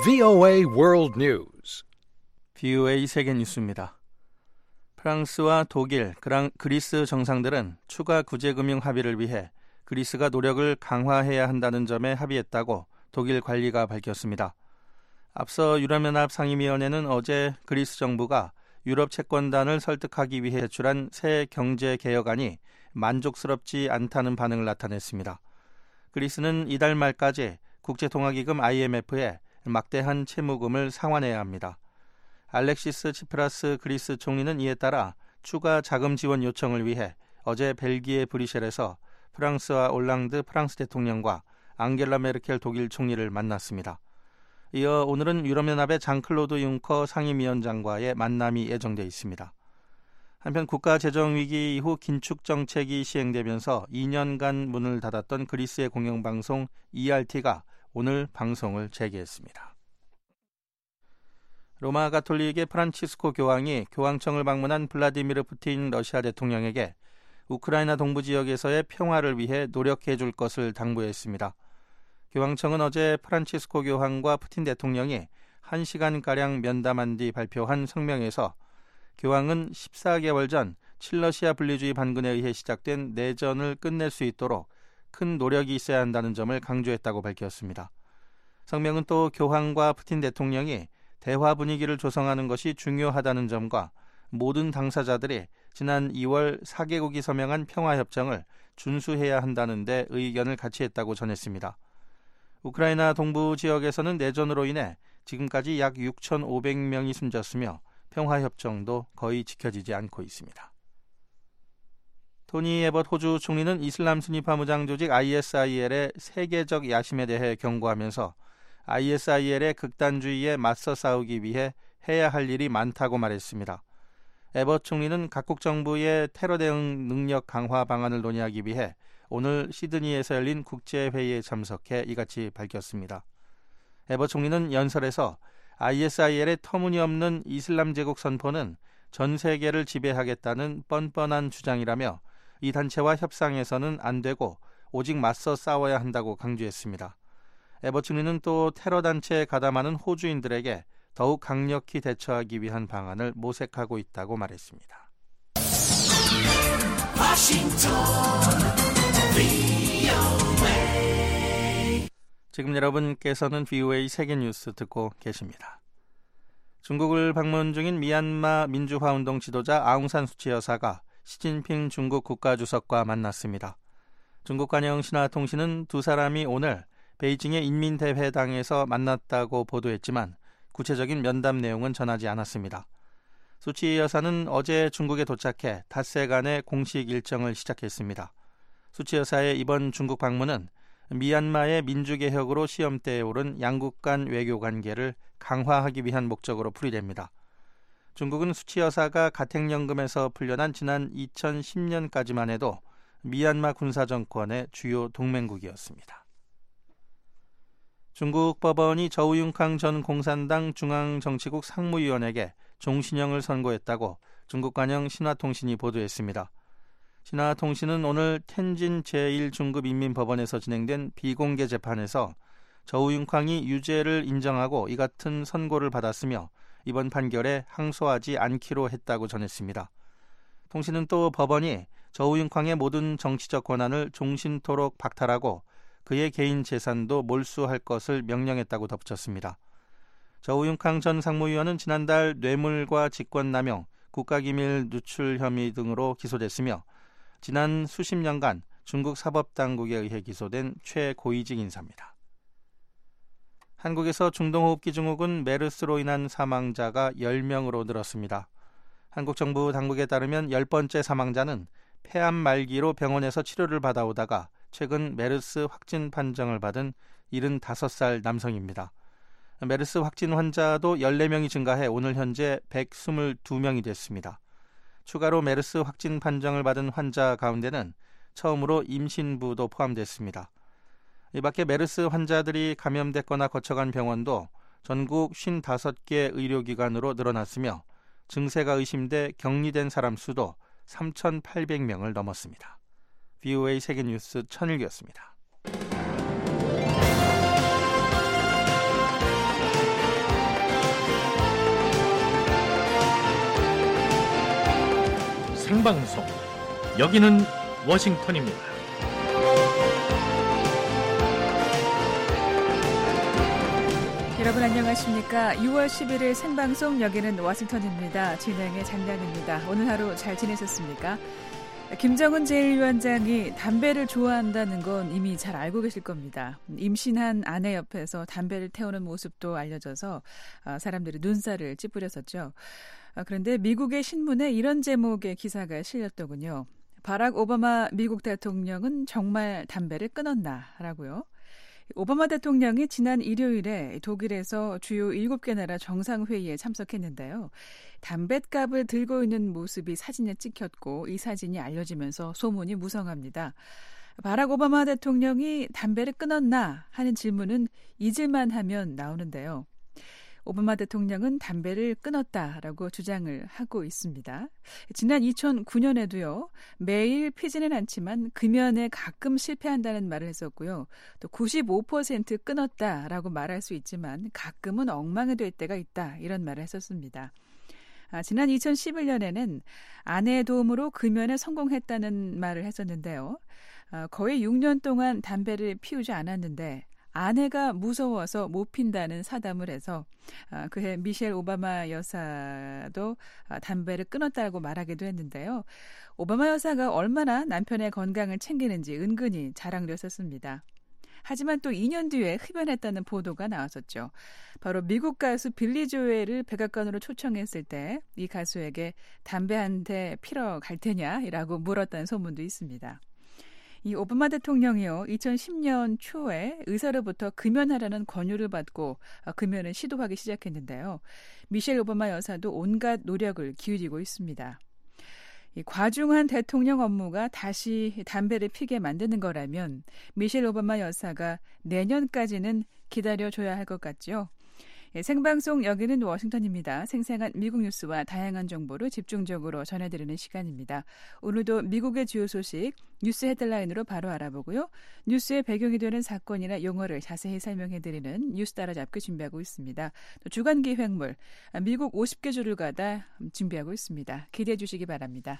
VOA World News. VOA 세계 뉴스입니다. 프랑스와 독일, 그리스 정상들은 추가 구제금융 합의를 위해 그리스가 노력을 강화해야 한다는 점에 합의했다고 독일 관리가 밝혔습니다. 앞서 유럽연합 상임위원회는 어제 그리스 정부가 유럽 채권단을 설득하기 위해 제출한 새 경제개혁안이 만족스럽지 않다는 반응을 나타냈습니다. 그리스는 이달 말까지 국제통화기금 IMF에 막대한 채무금을 상환해야 합니다. 알렉시스 치프라스 그리스 총리는 이에 따라 추가 자금 지원 요청을 위해 어제 벨기에 브뤼셀에서 프랑스와 올랑드 프랑스 대통령과 앙겔라 메르켈 독일 총리를 만났습니다. 이어 오늘은 유럽연합의 장클로드 융커 상임위원장과의 만남이 예정돼 있습니다. 한편 국가 재정 위기 이후 긴축 정책이 시행되면서 2년간 문을 닫았던 그리스의 공영방송 ERT가 오늘 방송을 재개했습니다. 로마 가톨릭의 프란치스코 교황이 교황청을 방문한 블라디미르 푸틴 러시아 대통령에게 우크라이나 동부 지역에서의 평화를 위해 노력해 줄 것을 당부했습니다. 교황청은 어제 프란치스코 교황과 푸틴 대통령이 1시간가량 면담한 뒤 발표한 성명에서 교황은 14개월 전 친러시아 분리주의 반군에 의해 시작된 내전을 끝낼 수 있도록 큰 노력이 있어야 한다는 점을 강조했다고 밝혔습니다. 성명은 또 교황과 푸틴 대통령이 대화 분위기를 조성하는 것이 중요하다는 점과 모든 당사자들이 지난 2월 4개국이 서명한 평화협정을 준수해야 한다는 데 의견을 같이 했다고 전했습니다. 우크라이나 동부 지역에서는 내전으로 인해 지금까지 약 6,500명이 숨졌으며 평화협정도 거의 지켜지지 않고 있습니다. 토니 에벗 호주 총리는 이슬람 순위파 무장 조직 ISIL의 세계적 야심에 대해 경고하면서 ISIL의 극단주의에 맞서 싸우기 위해 해야 할 일이 많다고 말했습니다. 에벗 총리는 각국 정부의 테러 대응 능력 강화 방안을 논의하기 위해 오늘 시드니에서 열린 국제회의에 참석해 이같이 밝혔습니다. 에벗 총리는 연설에서 ISIL의 터무니없는 이슬람 제국 선포는 전 세계를 지배하겠다는 뻔뻔한 주장이라며 이 단체와 협상해서는 안 되고 오직 맞서 싸워야 한다고 강조했습니다. 에벗 총리는 또 테러 단체에 가담하는 호주인들에게 더욱 강력히 대처하기 위한 방안을 모색하고 있다고 말했습니다. 지금 여러분께서는 VOA 세계뉴스 듣고 계십니다. 중국을 방문 중인 미얀마 민주화운동 지도자 아웅산 수치 여사가 시진핑 중국 국가주석과 만났습니다. 중국 관영 신화통신은 두 사람이 오늘 베이징의 인민대회당에서 만났다고 보도했지만 구체적인 면담 내용은 전하지 않았습니다. 수치 여사는 어제 중국에 도착해 닷새간의 공식 일정을 시작했습니다. 수치 여사의 이번 중국 방문은 미얀마의 민주개혁으로 시험대에 오른 양국 간 외교 관계를 강화하기 위한 목적으로 풀이됩니다. 중국은 수치 여사가 가택연금에서 풀려난 지난 2010년까지만 해도 미얀마 군사정권의 주요 동맹국이었습니다. 중국 법원이 저우융캉 전 공산당 중앙정치국 상무위원에게 종신형을 선고했다고 중국 관영 신화통신이 보도했습니다. 신화통신은 오늘 텐진 제1중급인민법원에서 진행된 비공개 재판에서 저우융캉이 유죄를 인정하고 이 같은 선고를 받았으며 이번 판결에 항소하지 않기로 했다고 전했습니다. 통신은 또 법원이 저우융캉의 모든 정치적 권한을 종신토록 박탈하고 그의 개인 재산도 몰수할 것을 명령했다고 덧붙였습니다. 저우융캉 전 상무위원은 지난달 뇌물과 직권남용, 국가기밀 누출 혐의 등으로 기소됐으며 지난 수십 년간 중국 사법당국에 의해 기소된 최고위직 인사입니다. 한국에서 중동호흡기 증후군 메르스로 인한 사망자가 10명으로 늘었습니다. 한국 정부 당국에 따르면 10번째 사망자는 폐암 말기로 병원에서 치료를 받아오다가 최근 메르스 확진 판정을 받은 75살 남성입니다. 메르스 확진 환자도 14명이 증가해 오늘 현재 122명이 됐습니다. 추가로 메르스 확진 판정을 받은 환자 가운데는 처음으로 임신부도 포함됐습니다. 이 밖에 메르스 환자들이 감염됐거나 거쳐간 병원도 전국 55개 의료기관으로 늘어났으며 증세가 의심돼 격리된 사람 수도 3,800명을 넘었습니다. VOA 세계뉴스 천일기였습니다. 생방송. 여기는 워싱턴입니다. 여러분 안녕하십니까? 6월 11일 생방송 여기는 워싱턴입니다. 진행의 장량입니다. 오늘 하루 잘 지내셨습니까? 김정은 제1위원장이 담배를 좋아한다는 건 이미 잘 알고 계실 겁니다. 임신한 아내 옆에서 담배를 태우는 모습도 알려져서 사람들이 눈살을 찌푸렸었죠. 그런데 미국의 신문에 이런 제목의 기사가 실렸더군요. 바락 오바마 미국 대통령은 정말 담배를 끊었나라고요. 오바마 대통령이 지난 일요일에 독일에서 주요 7개 나라 정상회의에 참석했는데요. 담뱃갑을 들고 있는 모습이 사진에 찍혔고 이 사진이 알려지면서 소문이 무성합니다. 바락 오바마 대통령이 담배를 끊었나 하는 질문은 잊을만 하면 나오는데요. 오바마 대통령은 담배를 끊었다라고 주장을 하고 있습니다. 지난 2009년에도요. 매일 피지는 않지만 금연에 가끔 실패한다는 말을 했었고요. 또 95% 끊었다라고 말할 수 있지만 가끔은 엉망이 될 때가 있다 이런 말을 했었습니다. 지난 2011년에는 아내의 도움으로 금연에 성공했다는 말을 했었는데요. 거의 6년 동안 담배를 피우지 않았는데 아내가 무서워서 못 핀다는 사담을 해서 그해 미셸 오바마 여사도 담배를 끊었다고 말하기도 했는데요. 오바마 여사가 얼마나 남편의 건강을 챙기는지 은근히 자랑됐었습니다. 하지만 또 2년 뒤에 흡연했다는 보도가 나왔었죠. 바로 미국 가수 빌리 조엘을 백악관으로 초청했을 때 이 가수에게 담배 한 대 피러 갈 테냐라고 물었다는 소문도 있습니다. 이 오바마 대통령이요, 2010년 초에 의사로부터 금연하라는 권유를 받고 금연을 시도하기 시작했는데요. 미셸 오바마 여사도 온갖 노력을 기울이고 있습니다. 이 과중한 대통령 업무가 다시 담배를 피게 만드는 거라면 미셸 오바마 여사가 내년까지는 기다려줘야 할 것 같죠. 생방송 여기는 워싱턴입니다. 생생한 미국 뉴스와 다양한 정보를 집중적으로 전해드리는 시간입니다. 오늘도 미국의 주요 소식 뉴스 헤드라인으로 바로 알아보고요. 뉴스의 배경이 되는 사건이나 용어를 자세히 설명해드리는 뉴스 따라잡기 준비하고 있습니다. 또 주간 기획물 미국 50개 주를 가다 준비하고 있습니다. 기대해 주시기 바랍니다.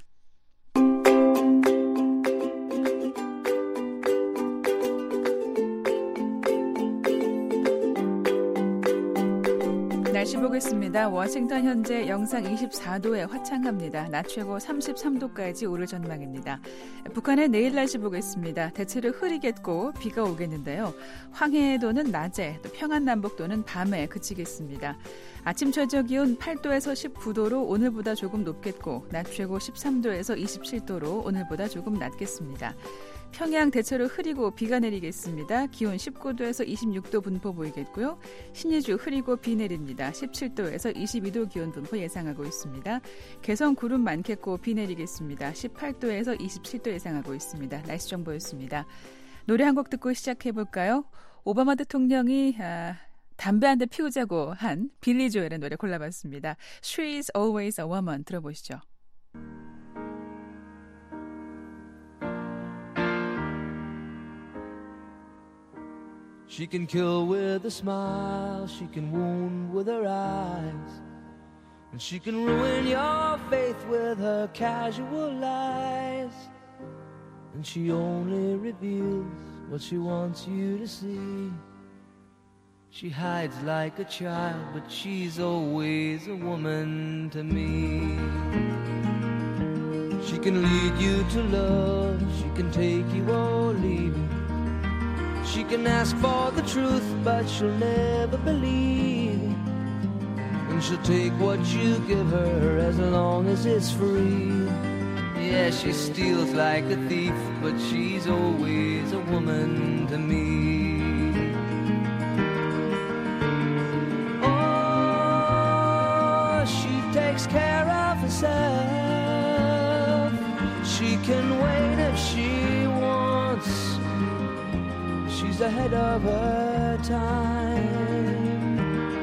날씨 보겠습니다. 워싱턴 현재 영상 24도에 화창합니다. 낮 최고 33도까지 오를 전망입니다. 북한의 내일 날씨 보겠습니다. 대체로 흐리겠고 비가 오겠는데요. 황해도는 낮에, 또 평안남북도는 밤에 그치겠습니다. 아침 최저 기온 8도에서 19도로 오늘보다 조금 높겠고 낮 최고 13도에서 27도로 오늘보다 조금 낮겠습니다. 평양 대체로 흐리고 비가 내리겠습니다. 기온 19도에서 26도 분포 보이겠고요. 신의주 흐리고 비 내립니다. 17도에서 22도 기온 분포 예상하고 있습니다. 개성 구름 많겠고 비 내리겠습니다. 18도에서 27도 예상하고 있습니다. 날씨 정보였습니다. 노래 한 곡 듣고 시작해볼까요? 오바마 대통령이 담배 한 대 피우자고 한 빌리 조엘의 노래 골라봤습니다. She's always a woman 들어보시죠. She can kill with a smile, she can wound with her eyes, and she can ruin your faith with her casual lies. And she only reveals what she wants you to see. She hides like a child, but she's always a woman to me. She can lead you to love, she can take you or leave you. She can ask for the truth, but she'll never believe. And she'll take what you give her as long as it's free. Yeah, she steals like a thief, but she's always a woman to me. Oh, she takes care of herself. She can wait if she wants. She's ahead of her time.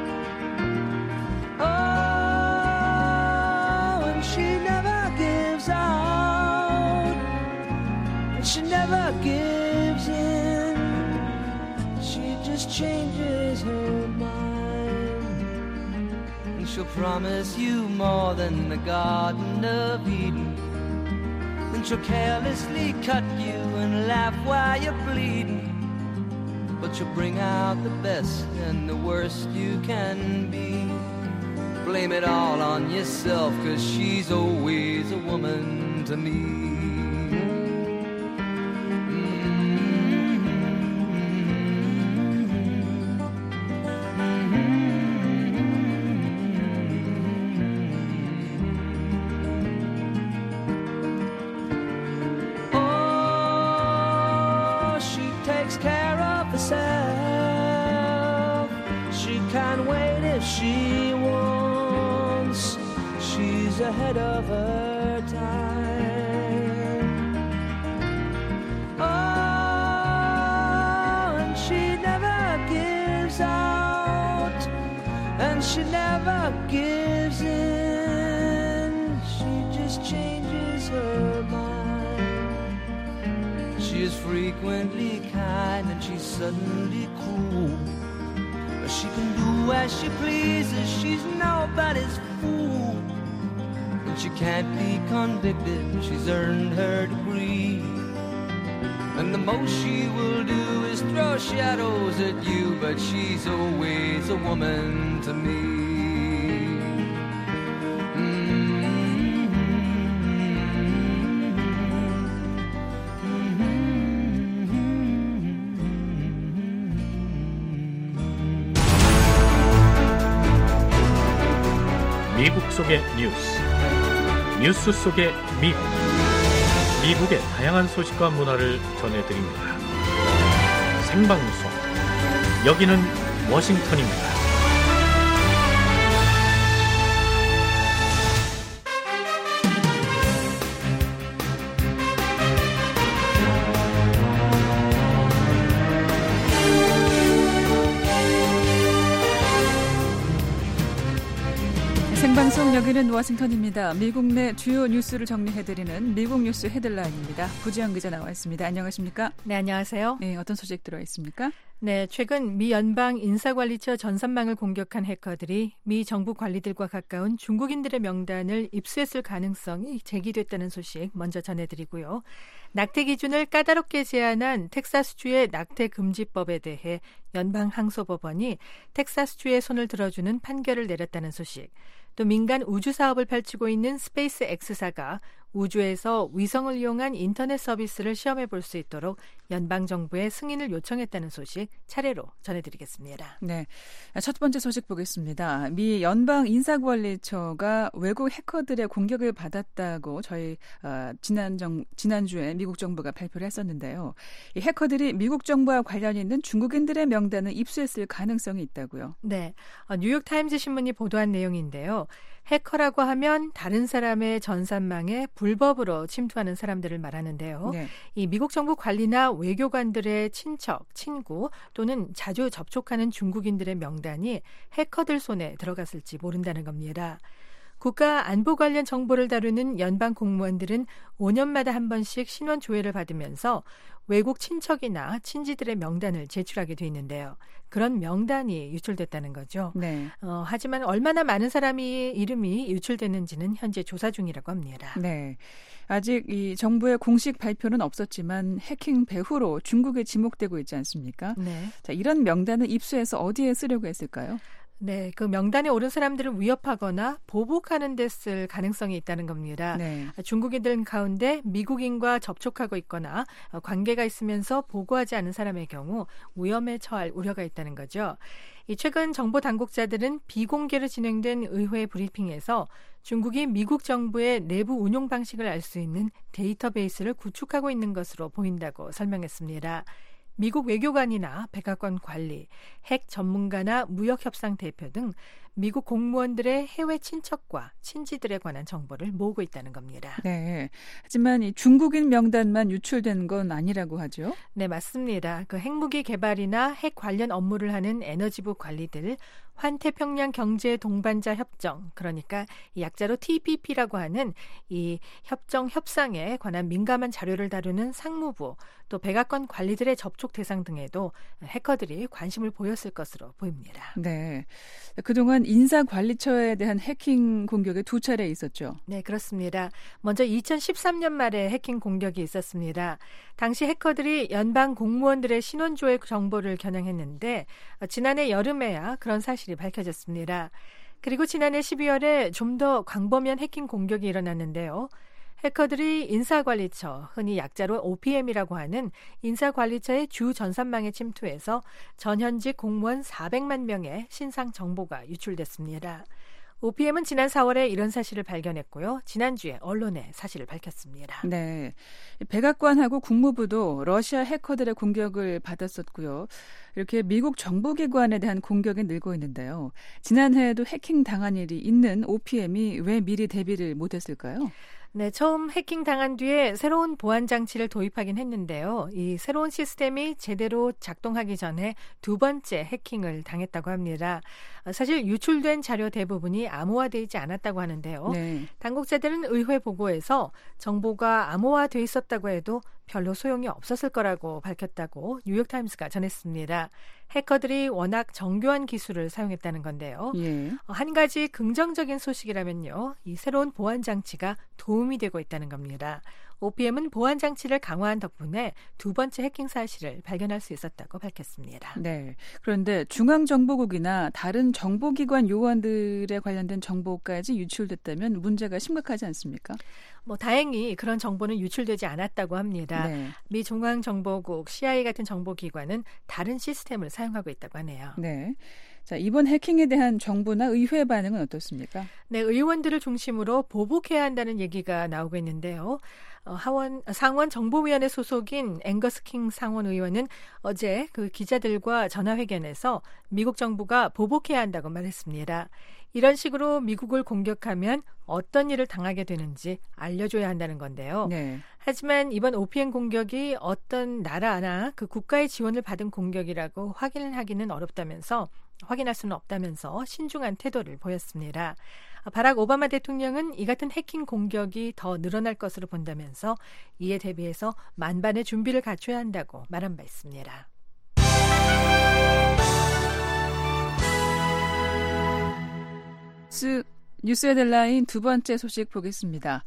Oh, and she never gives out, and she never gives in. She just changes her mind, and she'll promise you more than the Garden of Eden. she'll carelessly cut you and laugh while you're bleeding. But she'll bring out the best and the worst you can be. Blame it all on yourself, 'cause she's always a woman to me. She wants, she's ahead of her time. Oh, and she never gives out, and she never gives in. She just changes her mind. She is frequently kind and she's suddenly cruel. She can do as she pleases, she's nobody's fool. And she can't be convicted, she's earned her degree. And the most she will do is throw shadows at you, but she's always a woman to me. 미국 속의 뉴스 속의 미국, 미국의 다양한 소식과 문화를 전해드립니다. 생방송, 여기는 워싱턴입니다. 생방송 여기는 워싱턴입니다. 미국 내 주요 뉴스를 정리해드리는 미국 뉴스 헤드라인입니다. 부지영 기자 나와 있습니다. 안녕하십니까? 네, 안녕하세요. 네, 어떤 소식 들어 있습니까? 네, 최근 미 연방 인사관리처 전산망을 공격한 해커들이 미 정부 관리들과 가까운 중국인들의 명단을 입수했을 가능성이 제기됐다는 소식 먼저 전해드리고요. 낙태 기준을 까다롭게 제한한 텍사스주의 낙태 금지법에 대해 연방 항소법원이 텍사스주의 손을 들어주는 판결을 내렸다는 소식, 또 민간 우주 사업을 펼치고 있는 스페이스 X사가 우주에서 위성을 이용한 인터넷 서비스를 시험해 볼 수 있도록 연방정부의 승인을 요청했다는 소식 차례로 전해드리겠습니다. 네, 첫 번째 소식 보겠습니다. 미 연방인사관리처가 외국 해커들의 공격을 받았다고 저희 지난주에 미국 정부가 발표를 했었는데요. 이 해커들이 미국 정부와 관련 있는 중국인들의 명단을 입수했을 가능성이 있다고요? 네, 뉴욕타임즈 신문이 보도한 내용인데요. 해커라고 하면 다른 사람의 전산망에 불법으로 침투하는 사람들을 말하는데요. 네. 이 미국 정부 관리나 외교관들의 친척, 친구 또는 자주 접촉하는 중국인들의 명단이 해커들 손에 들어갔을지 모른다는 겁니다. 국가 안보 관련 정보를 다루는 연방 공무원들은 5년마다 한 번씩 신원 조회를 받으면서 외국 친척이나 친지들의 명단을 제출하게 돼 있는데요. 그런 명단이 유출됐다는 거죠. 네. 하지만 얼마나 많은 사람이 이름이 유출됐는지는 현재 조사 중이라고 합니다. 네. 아직 이 정부의 공식 발표는 없었지만 해킹 배후로 중국에 지목되고 있지 않습니까? 네. 자, 이런 명단을 입수해서 어디에 쓰려고 했을까요? 네, 그 명단에 오른 사람들을 위협하거나 보복하는 데 쓸 가능성이 있다는 겁니다. 네. 중국인들 가운데 미국인과 접촉하고 있거나 관계가 있으면서 보고하지 않은 사람의 경우 위험에 처할 우려가 있다는 거죠. 최근 정보 당국자들은 비공개로 진행된 의회 브리핑에서 중국이 미국 정부의 내부 운용 방식을 알 수 있는 데이터베이스를 구축하고 있는 것으로 보인다고 설명했습니다. 미국 외교관이나 백악관 관리, 핵 전문가나 무역협상 대표 등 미국 공무원들의 해외 친척과 친지들에 관한 정보를 모으고 있다는 겁니다. 네. 하지만 이 중국인 명단만 유출된 건 아니라고 하죠? 네, 맞습니다. 그 핵무기 개발이나 핵 관련 업무를 하는 에너지부 관리들, 환태평양 경제 동반자 협정, 그러니까 이 약자로 TPP라고 하는 이 협정 협상에 관한 민감한 자료를 다루는 상무부, 또 백악관 관리들의 접촉 대상 등에도 해커들이 관심을 보였을 것으로 보입니다. 네. 그동안 그동안 인사관리처에 대한 해킹 공격이 2차례 있었죠. 네, 그렇습니다. 먼저 2013년 말에 해킹 공격이 있었습니다. 당시 해커들이 연방 공무원들의 신원조회 정보를 겨냥했는데 지난해 여름에야 그런 사실이 밝혀졌습니다. 그리고 지난해 12월에 좀 더 광범위한 해킹 공격이 일어났는데요. 해커들이 인사관리처, 흔히 약자로 OPM이라고 하는 인사관리처의 주 전산망에 침투해서 전현직 공무원 400만 명의 신상 정보가 유출됐습니다. OPM은 지난 4월에 이런 사실을 발견했고요. 지난주에 언론에 사실을 밝혔습니다. 네, 백악관하고 국무부도 러시아 해커들의 공격을 받았었고요. 이렇게 미국 정보기관에 대한 공격이 늘고 있는데요. 지난해에도 해킹 당한 일이 있는 OPM이 왜 미리 대비를 못했을까요? 네, 처음 해킹 당한 뒤에 새로운 보안 장치를 도입하긴 했는데요. 이 새로운 시스템이 제대로 작동하기 전에 2번째 해킹을 당했다고 합니다. 사실 유출된 자료 대부분이 암호화되어 있지 않았다고 하는데요. 네. 당국자들은 의회 보고에서 정보가 암호화되어 있었다고 해도 별로 소용이 없었을 거라고 밝혔다고 뉴욕타임스가 전했습니다. 해커들이 워낙 정교한 기술을 사용했다는 건데요. 예. 한 가지 긍정적인 소식이라면요. 이 새로운 보안 장치가 도움이 되고 있다는 겁니다. OPM은 보안 장치를 강화한 덕분에 2번째 해킹 사실을 발견할 수 있었다고 밝혔습니다. 네. 그런데 중앙정보국이나 다른 정보기관 요원들에 관련된 정보까지 유출됐다면 문제가 심각하지 않습니까? 다행히 그런 정보는 유출되지 않았다고 합니다. 네. 미 중앙정보국, CIA 같은 정보기관은 다른 시스템을 사용하고 있다고 하네요. 네. 자, 이번 해킹에 대한 정부나 의회 반응은 어떻습니까? 네, 의원들을 중심으로 보복해야 한다는 얘기가 나오고 있는데요. 상원 정보위원회 소속인 앵거스 킹 상원 의원은 어제 그 기자들과 전화회견에서 미국 정부가 보복해야 한다고 말했습니다. 이런 식으로 미국을 공격하면 어떤 일을 당하게 되는지 알려줘야 한다는 건데요. 네. 하지만 이번 OPM 공격이 어떤 나라나 그 국가의 지원을 받은 공격이라고 확인할 수는 없다면서 신중한 태도를 보였습니다. 바락 오바마 대통령은 이 같은 해킹 공격이 더 늘어날 것으로 본다면서 이에 대비해서 만반의 준비를 갖춰야 한다고 말한 바 있습니다. 뉴스 헤드라인 2번째 소식 보겠습니다.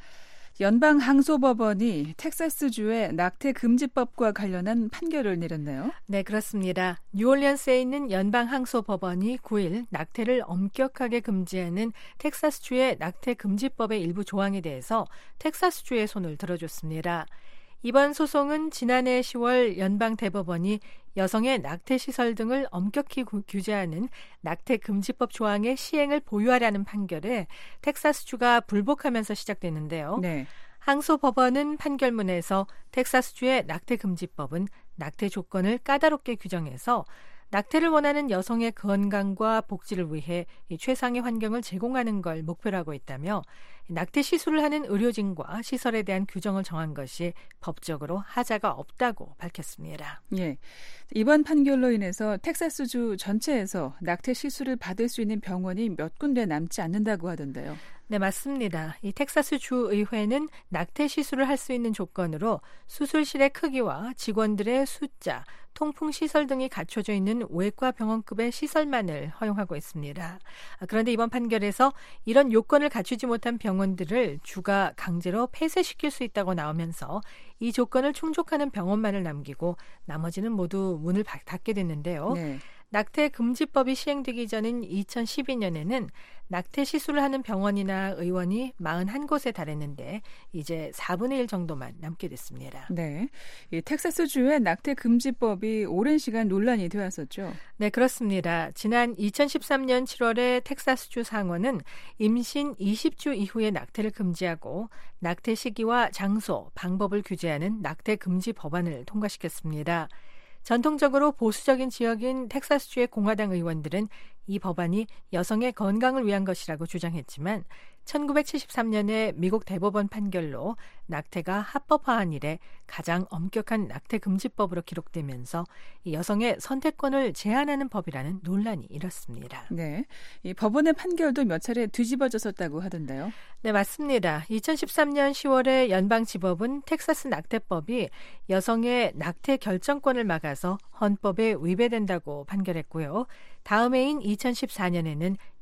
연방항소법원이 텍사스주의 낙태금지법과 관련한 판결을 내렸네요. 네, 그렇습니다. 뉴올리언스에 있는 연방항소법원이 9일 낙태를 엄격하게 금지하는 텍사스주의 낙태금지법의 일부 조항에 대해서 텍사스주의 손을 들어줬습니다. 이번 소송은 지난해 10월 연방대법원이 여성의 낙태시설 등을 엄격히 규제하는 낙태금지법 조항의 시행을 보유하라는 판결에 텍사스주가 불복하면서 시작됐는데요. 네. 항소법원은 판결문에서 텍사스주의 낙태금지법은 낙태 조건을 까다롭게 규정해서 낙태를 원하는 여성의 건강과 복지를 위해 최상의 환경을 제공하는 걸 목표로 하고 있다며 낙태 시술을 하는 의료진과 시설에 대한 규정을 정한 것이 법적으로 하자가 없다고 밝혔습니다. 예, 이번 판결로 인해서 텍사스주 전체에서 낙태 시술을 받을 수 있는 병원이 몇 군데 남지 않는다고 하던데요. 네, 맞습니다. 이 텍사스주 의회는 낙태 시술을 할 수 있는 조건으로 수술실의 크기와 직원들의 숫자, 통풍시설 등이 갖춰져 있는 외과 병원급의 시설만을 허용하고 있습니다. 그런데 이번 판결에서 이런 요건을 갖추지 못한 병원들을 주가 강제로 폐쇄시킬 수 있다고 나오면서 이 조건을 충족하는 병원만을 남기고 나머지는 모두 문을 닫게 됐는데요. 네. 낙태 금지법이 시행되기 전인 2012년에는 낙태 시술을 하는 병원이나 의원이 41곳에 달했는데 이제 4분의 1 정도만 남게 됐습니다. 네, 이 텍사스주의 낙태 금지법이 오랜 시간 논란이 되었었죠. 네, 그렇습니다. 지난 2013년 7월에 텍사스주 상원은 임신 20주 이후의 낙태를 금지하고 낙태 시기와 장소, 방법을 규제하는 낙태 금지 법안을 통과시켰습니다. 전통적으로 보수적인 지역인 텍사스주의 공화당 의원들은 이 법안이 여성의 건강을 위한 것이라고 주장했지만 1973년에 미국 대법원 판결로 낙태가 합법화한 이래 가장 엄격한 낙태 금지법으로 기록되면서 이 여성의 선택권을 제한하는 법이라는 논란이 일었습니다. 네, 이 법원의 판결도 몇 차례 뒤집어졌었다고 하던데요. 네, 맞습니다. 2013년 10월에 연방지법은 텍사스 낙태법이 여성의 낙태 결정권을 막아서 헌법에 위배된다고 판결했고요. 다음 해인 2014년에는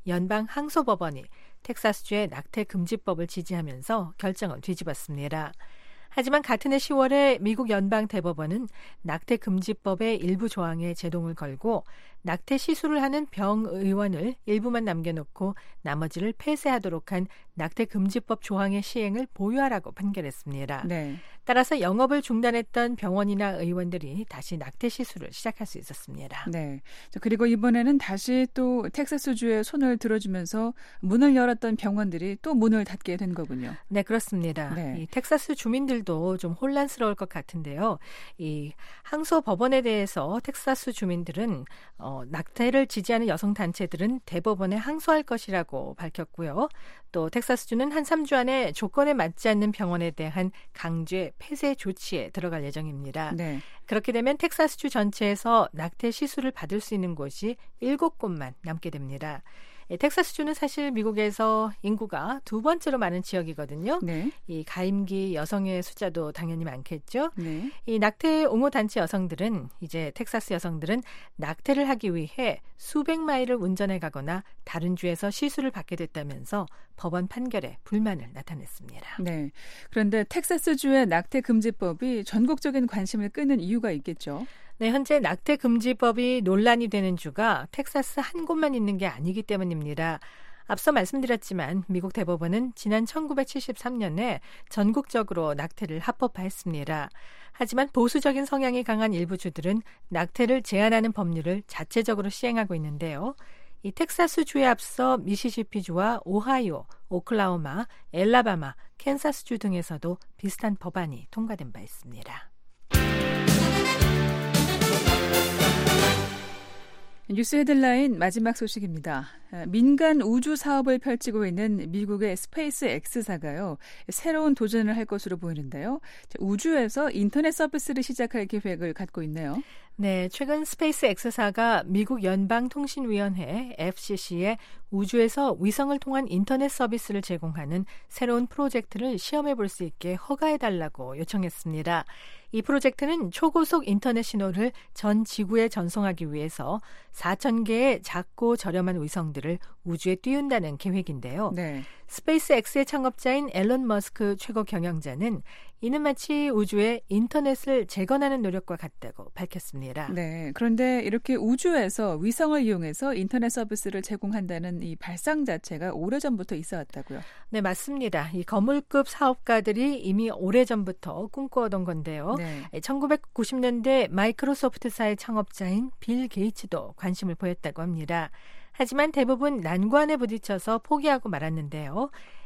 연방 항소법원이 텍사스주의 낙태 금지법을 지지하면서 결정을 뒤집었습니다. 하지만 같은 해 10월에 미국 연방 대법원은 낙태 금지법의 일부 조항에 제동을 걸고 낙태 시술을 하는 병의원을 일부만 남겨놓고 나머지를 폐쇄하도록 한 낙태 금지법 조항의 시행을 보유하라고 판결했습니다. 네. 따라서 영업을 중단했던 병원이나 의원들이 다시 낙태 시술을 시작할 수 있었습니다. 네. 그리고 이번에는 다시 또 텍사스주에 손을 들어주면서 문을 열었던 병원들이 또 문을 닫게 된 거군요. 네, 그렇습니다. 네. 이 텍사스 주민들도 좀 혼란스러울 것 같은데요. 이 항소 법원에 대해서 텍사스 주민들은 낙태를 지지하는 여성 단체들은 대법원에 항소할 것이라고 밝혔고요. 또 텍사스주는 한 3주 안에 조건에 맞지 않는 병원에 대한 강제 폐쇄 조치에 들어갈 예정입니다. 네. 그렇게 되면 텍사스주 전체에서 낙태 시술을 받을 수 있는 곳이 7곳만 남게 됩니다. 텍사스주는 사실 미국에서 인구가 두 번째로 많은 지역이거든요. 네. 이 가임기 여성의 숫자도 당연히 많겠죠. 네. 이 낙태 옹호 단체 여성들은 이제 텍사스 여성들은 낙태를 하기 위해 수백 마일을 운전해 가거나 다른 주에서 시술을 받게 됐다면서 법원 판결에 불만을 나타냈습니다. 네. 그런데 텍사스주의 낙태 금지법이 전국적인 관심을 끄는 이유가 있겠죠. 네, 현재 낙태 금지법이 논란이 되는 주가 텍사스 한 곳만 있는 게 아니기 때문입니다. 앞서 말씀드렸지만 미국 대법원은 지난 1973년에 전국적으로 낙태를 합법화했습니다. 하지만 보수적인 성향이 강한 일부 주들은 낙태를 제한하는 법률을 자체적으로 시행하고 있는데요. 이 텍사스주에 앞서 미시시피주와 오하이오, 오클라호마, 엘라바마, 캔사스주 등에서도 비슷한 법안이 통과된 바 있습니다. 뉴스 헤드라인 마지막 소식입니다. 민간 우주 사업을 펼치고 있는 미국의 스페이스 X사가요. 새로운 도전을 할 것으로 보이는데요. 우주에서 인터넷 서비스를 시작할 계획을 갖고 있네요. 네, 최근 스페이스 X사가 미국 연방통신위원회 FCC에 우주에서 위성을 통한 인터넷 서비스를 제공하는 새로운 프로젝트를 시험해 볼 수 있게 허가해달라고 요청했습니다. 이 프로젝트는 초고속 인터넷 신호를 전 지구에 전송하기 위해서 4,000개의 작고 저렴한 위성들을 우주에 띄운다는 계획인데요. 네. 스페이스 X의 창업자인 앨런 머스크 최고 경영자는 이는 마치 우주에 인터넷을 재건하는 노력과 같다고 밝혔습니다. 네. 그런데 이렇게 우주에서 위성을 이용해서 인터넷 서비스를 제공한다는 이 발상 자체가 오래전부터 있어 왔다고요? 네, 맞습니다. 이 거물급 사업가들이 이미 오래전부터 꿈꿔오던 건데요. 네. 1990년대 마이크로소프트사의 창업자인 빌 게이츠도 관심을 보였다고 합니다. 하지만 대부분 난관에 부딪혀서 포기하고 말았는데요.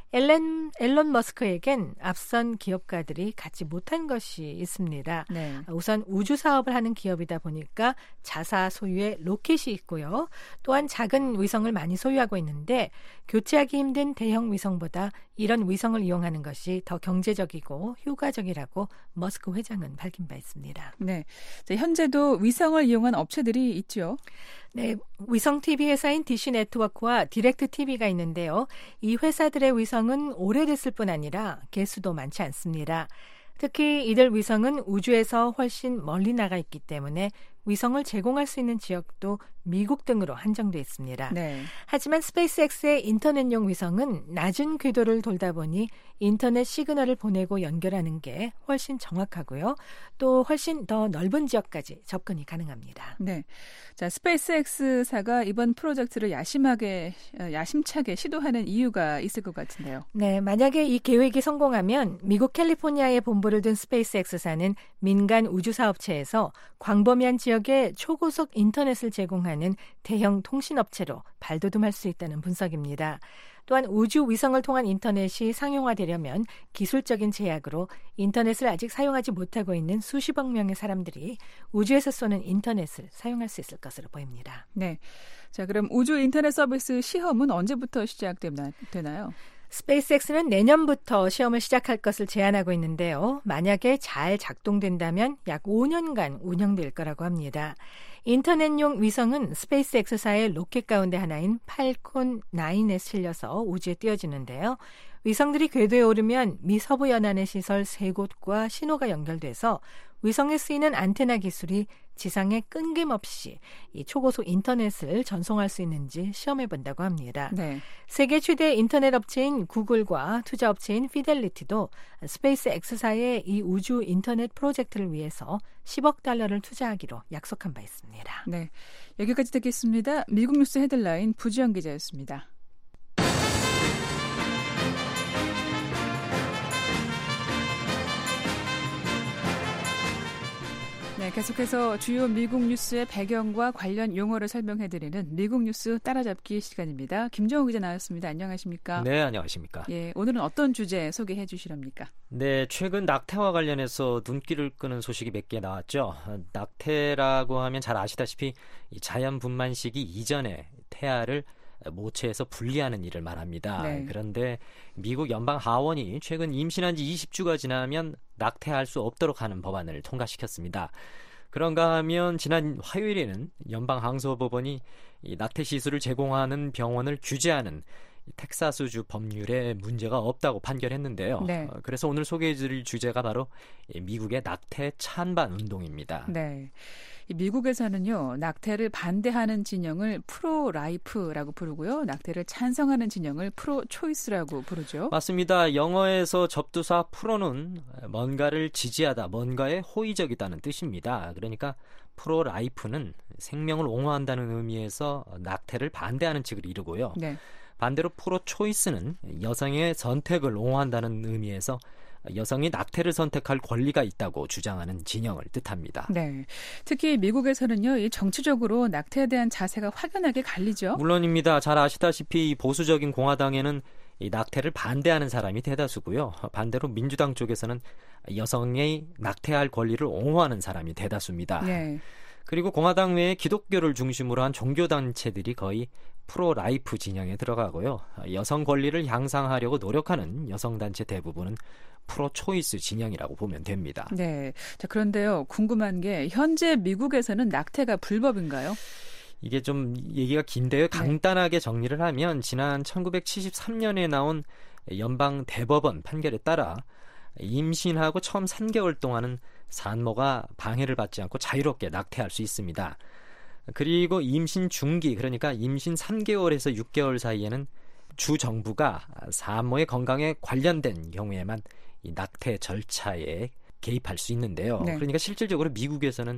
앨런 머스크에겐 앞선 기업가들이 갖지 못한 것이 있습니다. 네. 우선 우주 사업을 하는 기업이다 보니까 자사 소유의 로켓이 있고요. 또한 작은 위성을 많이 소유하고 있는데 교체하기 힘든 대형 위성보다 이런 위성을 이용하는 것이 더 경제적이고 효과적이라고 머스크 회장은 밝힌 바 있습니다. 네. 자, 현재도 위성을 이용한 업체들이 있죠. 네, 위성 TV 회사인 디시 네트워크와 디렉트 TV가 있는데요. 이 회사들의 위성은 오래됐을 뿐 아니라 개수도 많지 않습니다. 특히 이들 위성은 우주에서 훨씬 멀리 나가 있기 때문에 위성을 제공할 수 있는 지역도 미국 등으로 한정돼 있습니다. 네. 하지만 스페이스X의 인터넷용 위성은 낮은 궤도를 돌다 보니 인터넷 시그널을 보내고 연결하는 게 훨씬 정확하고요. 또 훨씬 더 넓은 지역까지 접근이 가능합니다. 네. 자, 스페이스X사가 이번 프로젝트를 야심차게 시도하는 이유가 있을 것 같은데요. 네, 만약에 이 계획이 성공하면 미국 캘리포니아에 본부를 둔 스페이스X사는 민간 우주 사업체에서 광범위한 지역에 초고속 인터넷을 제공하는 대형 통신업체로 발돋움할 수 있다는 분석입니다. 또한 우주 위성을 통한 인터넷이 상용화되려면 기술적인 제약으로 인터넷을 아직 사용하지 못하고 있는 수십억 명의 사람들이 우주에서 쏘는 인터넷을 사용할 수 있을 것으로 보입니다. 네. 자, 그럼 우주 인터넷 서비스 시험은 언제부터 시작되나요? 스페이스X는 내년부터 시험을 시작할 것을 제안하고 있는데요. 만약에 잘 작동된다면 약 5년간 운영될 거라고 합니다. 인터넷용 위성은 스페이스X사의 로켓 가운데 하나인 팔콘 9에 실려서 우주에 띄워지는데요. 위성들이 궤도에 오르면 미 서부 연안의 시설 3곳과 신호가 연결돼서 위성에 쓰이는 안테나 기술이 지상에 끊김없이 이 초고속 인터넷을 전송할 수 있는지 시험해 본다고 합니다. 네. 세계 최대 인터넷 업체인 구글과 투자 업체인 피델리티도 스페이스 X사의 이 우주 인터넷 프로젝트를 위해서 10억 달러를 투자하기로 약속한 바 있습니다. 네, 여기까지 듣겠습니다. 미국 뉴스 헤드라인 부지영 기자였습니다. 네, 계속해서 주요 미국 뉴스의 배경과 관련 용어를 설명해드리는 미국 뉴스 따라잡기 시간입니다. 김정우 기자 나왔습니다. 안녕하십니까? 네, 안녕하십니까? 예, 오늘은 어떤 주제 소개해 주시렵니까? 네, 최근 낙태와 관련해서 눈길을 끄는 소식이 몇 개 나왔죠. 낙태라고 하면 잘 아시다시피 이 자연 분만 시기 이전에 태아를 모체에서 분리하는 일을 말합니다. 네. 그런데 미국 연방 하원이 최근 임신한 지 20주가 지나면 낙태할 수 없도록 하는 법안을 통과시켰습니다. 그런가 하면 지난 화요일에는 연방 항소법원이 이 낙태 시술을 제공하는 병원을 규제하는 텍사스주 법률에 문제가 없다고 판결했는데요. 네. 그래서 오늘 소개해드릴 주제가 바로 미국의 낙태 찬반 운동입니다. 네. 미국에서는요, 낙태를 반대하는 진영을 프로-라이프라고 부르고요, 낙태를 찬성하는 진영을 프로-초이스라고 부르죠. 맞습니다. 영어에서 접두사 프로는 뭔가를 지지하다, 뭔가에 호의적이다는 뜻입니다. 그러니까 프로-라이프는 생명을 옹호한다는 의미에서 낙태를 반대하는 측을 이루고요. 네. 반대로 프로-초이스는 여성의 선택을 옹호한다는 의미에서 여성이 낙태를 선택할 권리가 있다고 주장하는 진영을 뜻합니다. 네, 특히 미국에서는요, 이 정치적으로 낙태에 대한 자세가 확연하게 갈리죠. 물론입니다. 잘 아시다시피 보수적인 공화당에는 이 낙태를 반대하는 사람이 대다수고요. 반대로 민주당 쪽에서는 여성의 낙태할 권리를 옹호하는 사람이 대다수입니다. 네. 그리고 공화당 외에 기독교를 중심으로 한 종교단체들이 거의 프로-라이프 진영에 들어가고요. 여성 권리를 향상하려고 노력하는 여성단체 대부분은 프로-초이스 진영이라고 보면 됩니다. 네. 자, 그런데요, 궁금한 게 현재 미국에서는 낙태가 불법인가요? 이게 좀 얘기가 긴데요. 간단하게 정리를 하면 지난 1973년에 나온 연방 대법원 판결에 따라 임신하고 처음 3개월 동안은 산모가 방해를 받지 않고 자유롭게 낙태할 수 있습니다. 그리고 임신 중기, 그러니까 임신 3개월에서 6개월 사이에는 주 정부가 산모의 건강에 관련된 경우에만 이 낙태 절차에 개입할 수 있는데요. 네. 그러니까 실질적으로 미국에서는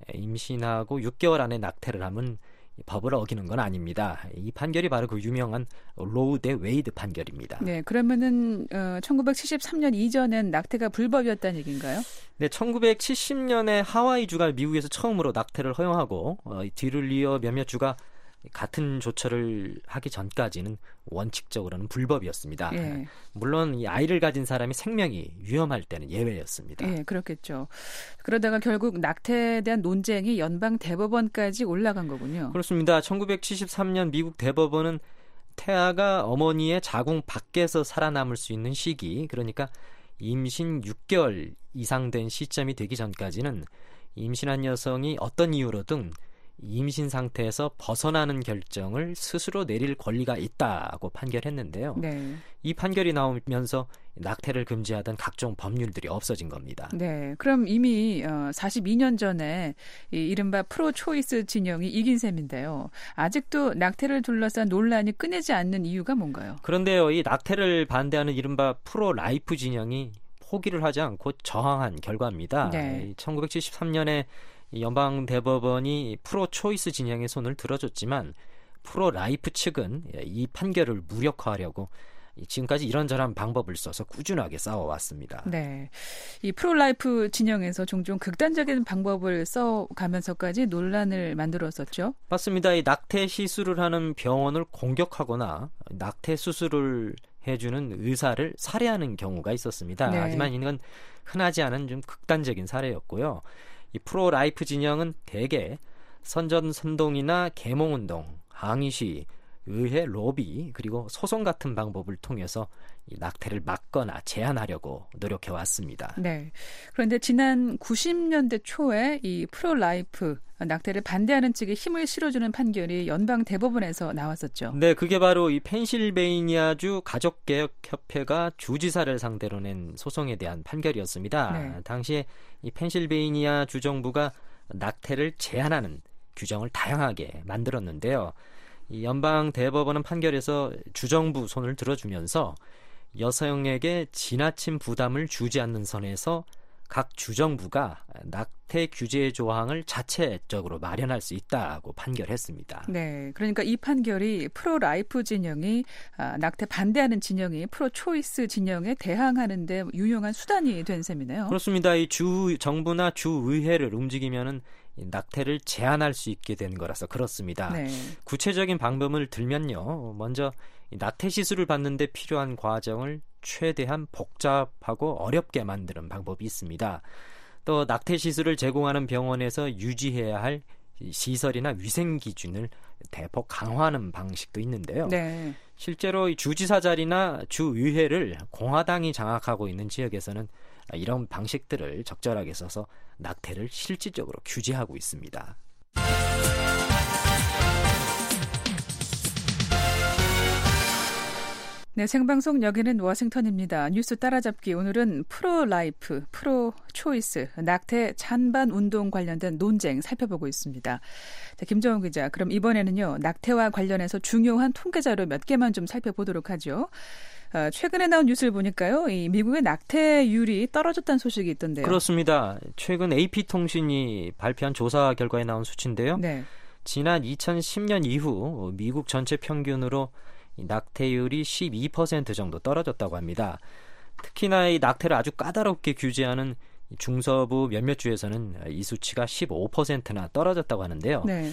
임신하고 6개월 안에 낙태를 하면 법을 어기는 건 아닙니다. 이 판결이 바로 그 유명한 로우 대 웨이드 판결입니다. 네, 그러면은 1973년 이전엔 낙태가 불법이었다는 얘기인가요? 네, 1970년에 하와이주가 미국에서 처음으로 낙태를 허용하고 뒤를 이어 몇몇 주가 같은 조처를 하기 전까지는 원칙적으로는 불법이었습니다. 예. 물론 이 아이를 가진 사람이 생명이 위험할 때는 예외였습니다. 예, 그렇겠죠. 그러다가 결국 낙태에 대한 논쟁이 연방 대법원까지 올라간 거군요. 그렇습니다. 1973년 미국 대법원은 태아가 어머니의 자궁 밖에서 살아남을 수 있는 시기, 그러니까 임신 6개월 이상 된 시점이 되기 전까지는 임신한 여성이 어떤 이유로든 임신 상태에서 벗어나는 결정을 스스로 내릴 권리가 있다고 판결했는데요. 네. 이 판결이 나오면서 낙태를 금지하던 각종 법률들이 없어진 겁니다. 네, 그럼 이미 42년 전에 이 이른바 프로-초이스 진영이 이긴 셈인데요. 아직도 낙태를 둘러싼 논란이 끊이지 않는 이유가 뭔가요? 그런데요, 이 낙태를 반대하는 이른바 프로-라이프 진영이 포기를 하지 않고 저항한 결과입니다. 네. 1973년에 연방 대법원이 프로-초이스 진영의 손을 들어줬지만 프로-라이프 측은 이 판결을 무력화하려고 지금까지 이런저런 방법을 써서 꾸준하게 싸워왔습니다. 네, 이 프로-라이프 진영에서 종종 극단적인 방법을 써가면서까지 논란을 만들었었죠. 맞습니다. 이 낙태 시술을 하는 병원을 공격하거나 낙태 수술을 해주는 의사를 살해하는 경우가 있었습니다. 네. 하지만 이건 흔하지 않은 좀 극단적인 사례였고요. 이 프로-라이프 진영은 대개 선전선동이나 계몽운동, 항의 시위, 의회 로비 그리고 소송 같은 방법을 통해서 이 낙태를 막거나 제한하려고 노력해 왔습니다. 네. 그런데 지난 90년대 초에 이 프로라이프 낙태를 반대하는 측에 힘을 실어주는 판결이 연방 대법원에서 나왔었죠. 네, 그게 바로 이 펜실베이니아주 가족개혁협회가 주지사를 상대로 낸 소송에 대한 판결이었습니다. 네. 당시에 이 펜실베이니아 주정부가 낙태를 제한하는 규정을 다양하게 만들었는데요. 이 연방 대법원은 판결에서 주정부 손을 들어주면서 여성에게 지나친 부담을 주지 않는 선에서 각 주정부가 낙태 규제 조항을 자체적으로 마련할 수 있다고 판결했습니다. 네, 그러니까 이 판결이 프로라이프 진영이 낙태 반대하는 진영이 프로초이스 진영에 대항하는 데 유용한 수단이 된 셈이네요. 그렇습니다. 이 주 정부나 주 의회를 움직이면은 낙태를 제한할 수 있게 된 거라서 그렇습니다. 네. 구체적인 방법을 들면요. 먼저 낙태 시술을 받는데 필요한 과정을 최대한 복잡하고 어렵게 만드는 방법이 있습니다. 또 낙태 시술을 제공하는 병원에서 유지해야 할 시설이나 위생 기준을 대폭 강화하는 방식도 있는데요. 네. 실제로 이 주지사 자리나 주의회를 공화당이 장악하고 있는 지역에서는 이런 방식들을 적절하게 써서 낙태를 실질적으로 규제하고 있습니다. 네, 생방송 여기는 워싱턴입니다. 뉴스 따라잡기 오늘은 프로라이프, 프로초이스, 낙태 찬반 운동 관련된 논쟁 살펴보고 있습니다. 자, 김정은 기자, 그럼 이번에는요 낙태와 관련해서 중요한 통계 자료 몇 개만 좀 살펴보도록 하죠. 최근에 나온 뉴스를 보니까요, 이 미국의 낙태율이 떨어졌다는 소식이 있던데요. 그렇습니다. 최근 AP통신이 발표한 조사 결과에 나온 수치인데요. 네. 지난 2010년 이후 미국 전체 평균으로 낙태율이 12% 정도 떨어졌다고 합니다. 특히나 이 낙태를 아주 까다롭게 규제하는 중서부 몇몇 주에서는 이 수치가 15%나 떨어졌다고 하는데요. 네.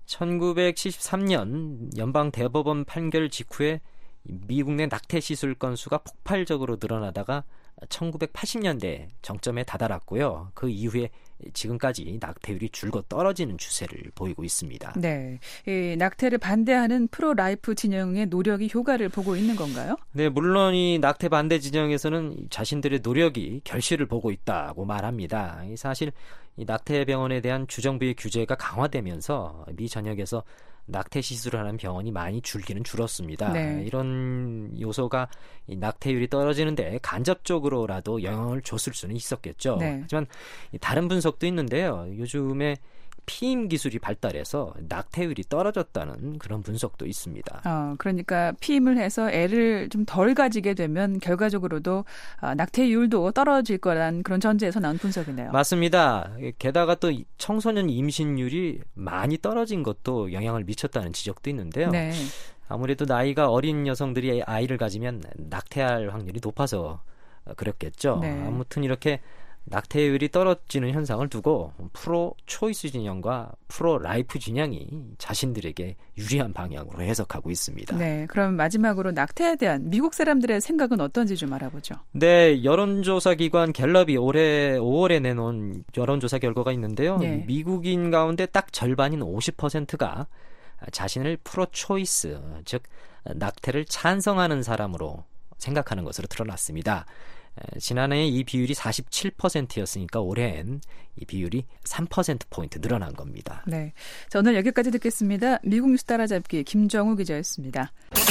1973년 연방 대법원 판결 직후에 미국 내 낙태 시술 건수가 폭발적으로 늘어나다가 1980년대 정점에 다다랐고요. 그 이후에 지금까지 낙태율이 줄곧 떨어지는 추세를 보이고 있습니다. 네, 이 낙태를 반대하는 프로라이프 진영의 노력이 효과를 보고 있는 건가요? 네, 물론 이 낙태 반대 진영에서는 자신들의 노력이 결실을 보고 있다고 말합니다. 사실 이 낙태 병원에 대한 주정부의 규제가 강화되면서 미 전역에서 낙태 시술을 하는 병원이 많이 줄기는 줄었습니다. 네. 이런 요소가 이 낙태율이 떨어지는데 간접적으로라도 영향을 줬을 수는 있었겠죠. 네. 하지만 다른 분석도 있는데요. 요즘에 피임 기술이 발달해서 낙태율이 떨어졌다는 그런 분석도 있습니다. 그러니까 피임을 해서 애를 좀 덜 가지게 되면 결과적으로도 낙태율도 떨어질 거란 그런 전제에서 나온 분석이네요. 맞습니다. 게다가 또 청소년 임신율이 많이 떨어진 것도 영향을 미쳤다는 지적도 있는데요. 네. 아무래도 나이가 어린 여성들이 아이를 가지면 낙태할 확률이 높아서 그렇겠죠. 네. 아무튼 이렇게 낙태율이 떨어지는 현상을 두고 프로 초이스 진영과 프로 라이프 진영이 자신들에게 유리한 방향으로 해석하고 있습니다. 네, 그럼 마지막으로 낙태에 대한 미국 사람들의 생각은 어떤지 좀 알아보죠. 네, 여론조사 기관 갤럽이 올해 5월에 내놓은 여론조사 결과가 있는데요. 네. 미국인 가운데 딱 절반인 50%가 자신을 프로 초이스, 즉 낙태를 찬성하는 사람으로 생각하는 것으로 드러났습니다. 지난해 이 비율이 47%였으니까 올해엔 이 비율이 3%포인트 늘어난 겁니다. 네, 자, 오늘 여기까지 듣겠습니다. 미국 뉴스 따라잡기 김정우 기자였습니다.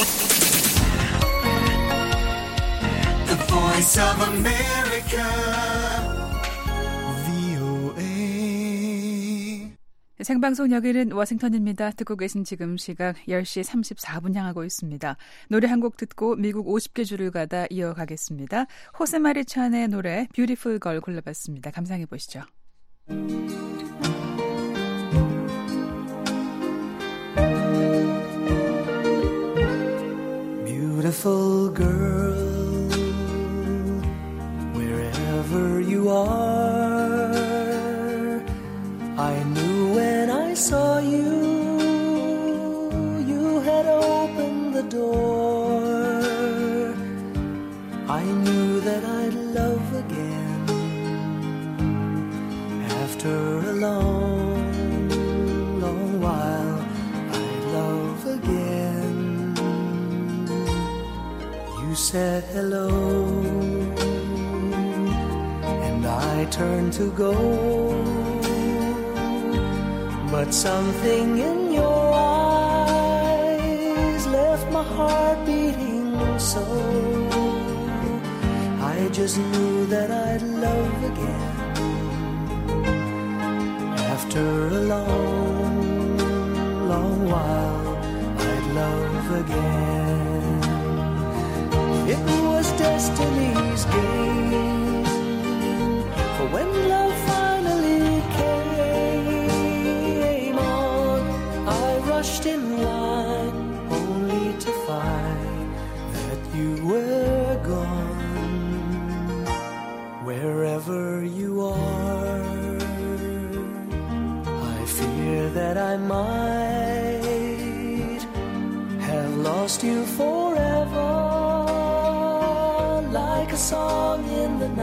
The Voice of America, VOA. 생방송 여기는 워싱턴입니다. 듣고 계신 지금 시각 10시 34분 향하고 있습니다. 노래 한 곡 듣고 미국 50개 주를 가다 이어가겠습니다. 호세마리 찬의 노래 뷰티풀 걸 골라봤습니다. 감상해 보시죠. Beautiful girl, wherever you are, I knew when I saw you, you had opened the door. I knew that I'd love again after a long, long while. I'd love again. said hello, and I turned to go, but something in your eyes left my heart beating so. I just knew that I'd love again after a long, long while. I'd love again. It was destiny's game, for when love finally came on, I rushed in line only to find that you were gone. Wherever you are, I fear that I might have lost you forever, like a song in the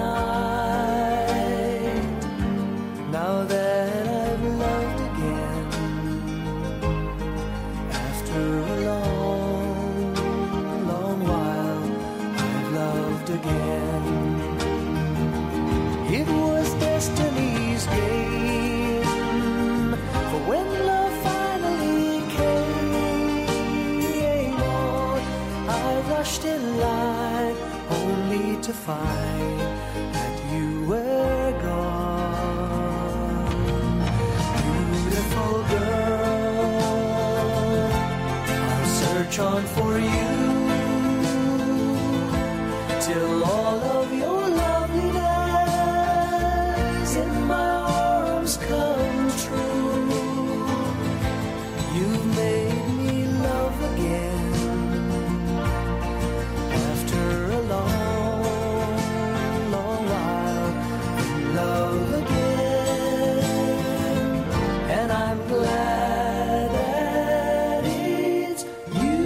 night. Now that I've loved again, after a long, long while, I've loved again. It was destiny's game, for when love finally came on, I rushed in line only to find that you were gone. Beautiful girl, I'll search on for you till all of your loveliness in my arms come true. You've made me love again after a long, long while. Love again, and I'm glad that it's you.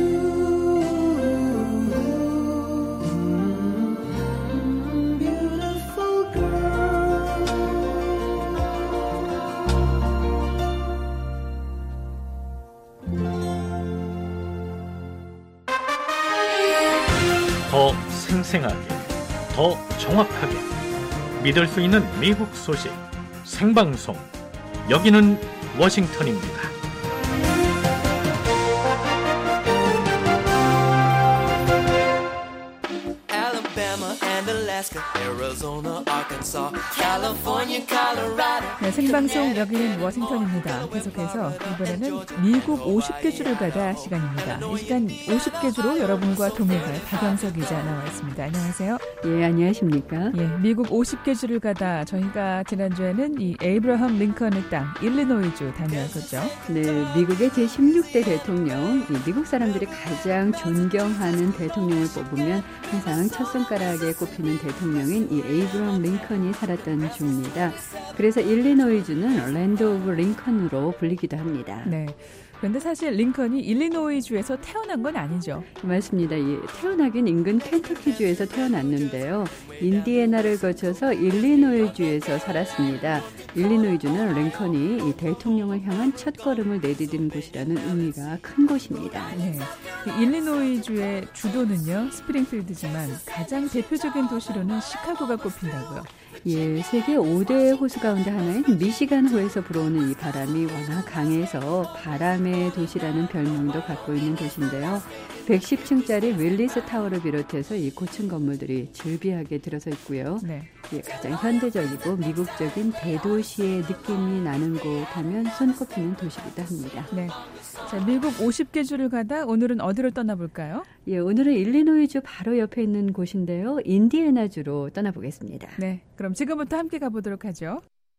Beautiful girl. 더 생생하게, 더 정확하게 믿을 수 있는 미국 소식 생방송. 여기는 워싱턴입니다. Alabama and Alaska, Arizona, Arkansas, California, Colorado. 네, 생방송 여기는 워싱턴입니다. 계속해서 이번에는 미국 50개 주를 가다 시간입니다. 이 시간 50개 주로 여러분과 동행할 박영석 기자 나와 있습니다. 안녕하세요. 예, 안녕하십니까? 예, 미국 50개 주를 가다 저희가 지난주에는 이 에이브러함 링컨의 땅 일리노이주 다녀왔었죠. 네, 미국의 제16대 대통령, 이 미국 사람들이 가장 존경하는 대통령을 뽑으면 항상 첫 손가락에 꼽히는 대통령인 이 에이브러함 링컨이 살았던 주입니다. 그래서 일리노이주는 랜드 오브 링컨으로 불리기도 합니다. 네. 그런데 사실 링컨이 일리노이주에서 태어난 건 아니죠. 맞습니다. 태어나긴 인근 켄터키주에서 태어났는데요. 인디애나를 거쳐서 일리노이주에서 살았습니다. 일리노이주는 링컨이 이 대통령을 향한 첫걸음을 내디딘 곳이라는 의미가 큰 곳입니다. 네. 일리노이주의 주도는요, 스프링필드지만 가장 대표적인 도시로는 시카고가 꼽힌다고요. 예, 세계 5대 호수 가운데 하나인 미시간호에서 불어오는 이 바람이 워낙 강해서 바람의 도시라는 별명도 갖고 있는 도시인데요. 110층짜리 윌리스 타워를 비롯해서 이 고층 건물들이 즐비하게 들어서 있고요. 네. 예, 가장 현대적이고 미국적인 대도시의 느낌이 나는 곳 하면 손꼽히는 도시이기도 합니다. 네. 자, 미국 50개 주를 가다 오늘은 어디로 떠나볼까요? 예, 오늘은 일리노이주 바로 옆에 있는 곳인데요. 인디애나주로 떠나보겠습니다. 네, 그럼 지금부터 함께 가보도록 하죠.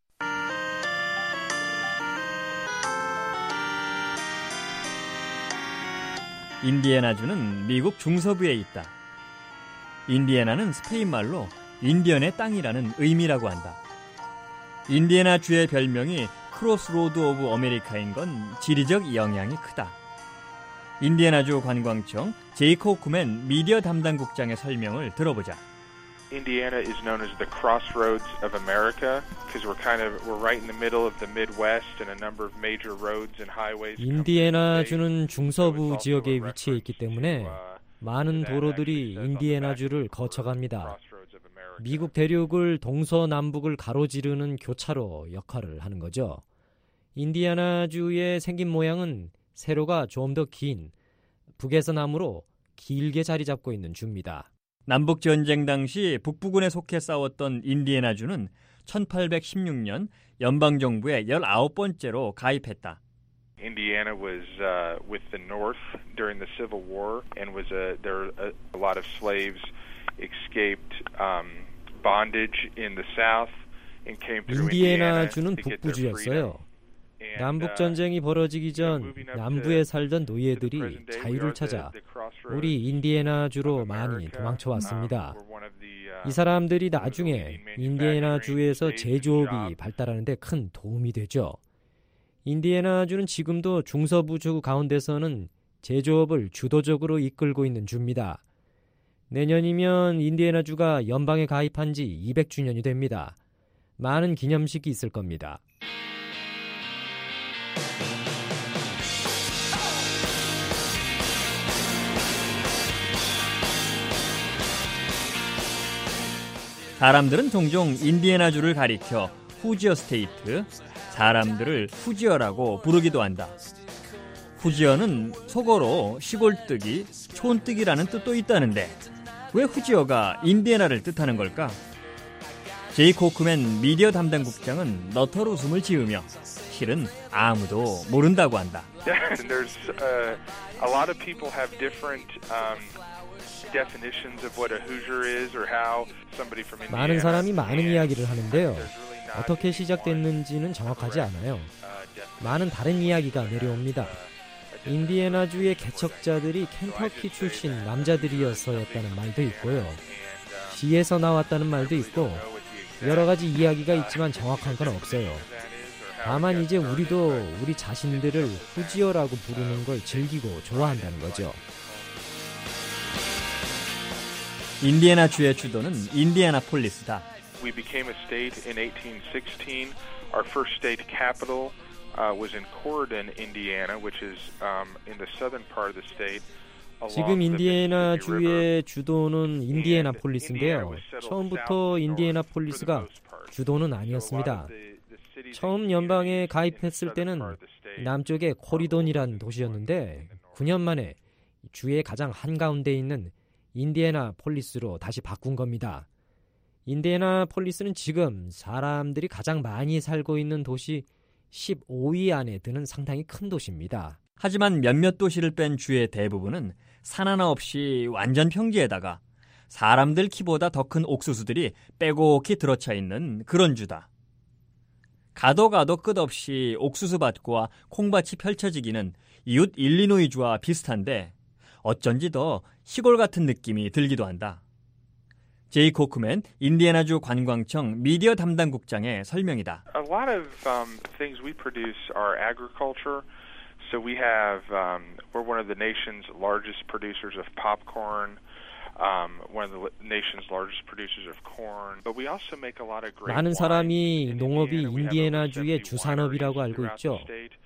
인디애나주는 미국 중서부에 있다. 인디애나는 스페인 말로 인디언의 땅이라는 의미라고 한다. 인디애나주의 별명이 크로스로드 오브 아메리카인 건 지리적 영향이 크다. 인디애나주 관광청 제이콥 쿠맨 미디어 담당국장의 설명을 들어보자. Indiana is known as the crossroads of America because we're right in the middle of the Midwest and a number of major roads and highways. 인디애나주는 중서부 지역에 위치해 있기 때문에 많은 도로들이 인디애나주를 거쳐갑니다. 미국 대륙을 동서남북을 가로지르는 교차로 역할을 하는 거죠. 인디애나주의 생긴 모양은 세로가 좀 더 긴 북에서 남으로 길게 자리 잡고 있는 주입니다. 남북전쟁 당시 북부군에 속해 싸웠던 인디애나주는 1816년 연방정부에 19번째로 가입했다. Indiana was with the North during the Civil War, and there a lot of slaves escaped bondage in the South and came through Indiana to 인디애나주는 get their freedom. 북부주였어요. 남북전쟁이 벌어지기 전 남부에 살던 노예들이 자유를 찾아 우리 인디애나주로 많이 도망쳐 왔습니다. 이 사람들이 나중에 인디애나주에서 제조업이 발달하는 데 큰 도움이 되죠. 인디애나주는 지금도 중서부주 가운데서는 제조업을 주도적으로 이끌고 있는 주입니다. 내년이면 인디애나주가 연방에 가입한 지 200주년이 됩니다. 많은 기념식이 있을 겁니다. 사람들은 종종 인디애나주를 가리켜 후지어 스테이트, 사람들을 후지어라고 부르기도 한다. 후지어는 속어로 시골뜨기, 촌뜨기라는 뜻도 있다는데 왜 후지어가 인디애나를 뜻하는 걸까? 제이 코크맨 미디어 담당 국장은 너털 웃음을 지으며 실은 아무도 모른다고 한다. There's a lot of people have different definitions of what a Hoosier is or how somebody from Indiana. 많은 사람이 많은 이야기를 하는데요. 어떻게 시작됐는지는 정확하지 않아요. 많은 다른 이야기가 내려옵니다. 인디애나주의 개척자들이 켄터키 출신 남자들이어서였다는 말도 있고요. 시에서 나왔다는 말도 있고 여러 가지 이야기가 있지만 정확한 건 없어요. 다만 이제 우리도 우리 자신들을 후지어라고 부르는 걸 즐기고 좋아한다는 거죠. 인디애나주의 주도는 인디애나폴리스다. We became a state in 1816. Our first state capital was in Corydon, Indiana, which is in the southern part of the state. 지금 인디애나주의 주도는 인디애나폴리스인데요. 처음부터 인디애나폴리스가 주도는 아니었습니다. 처음 연방에 가입했을 때는 남쪽의 코리돈이라는 도시였는데 9년 만에 주의 가장 한가운데 있는 인디애나폴리스로 다시 바꾼 겁니다. 인디애나폴리스는 지금 사람들이 가장 많이 살고 있는 도시 15위 안에 드는 상당히 큰 도시입니다. 하지만 몇몇 도시를 뺀 주의 대부분은 산 하나 없이 완전 평지에다가 사람들 키보다 더 큰 옥수수들이 빼곡히 들어차 있는 그런 주다. 가도 끝없이 옥수수밭과 콩밭이 펼쳐지기는 이웃 일리노이주와 비슷한데 어쩐지 더 시골 같은 느낌이 들기도 한다. 제이 코크맨 인디애나주 관광청 미디어 담당국장의 설명이다. A lot of things we produce are agriculture. So we have we're one of the nation's largest producers of popcorn. One of the nation's largest producers of corn. But we also make a lot of great. 많은 사람이 농업이 인디애나주의 주산업이라고 알고 있죠.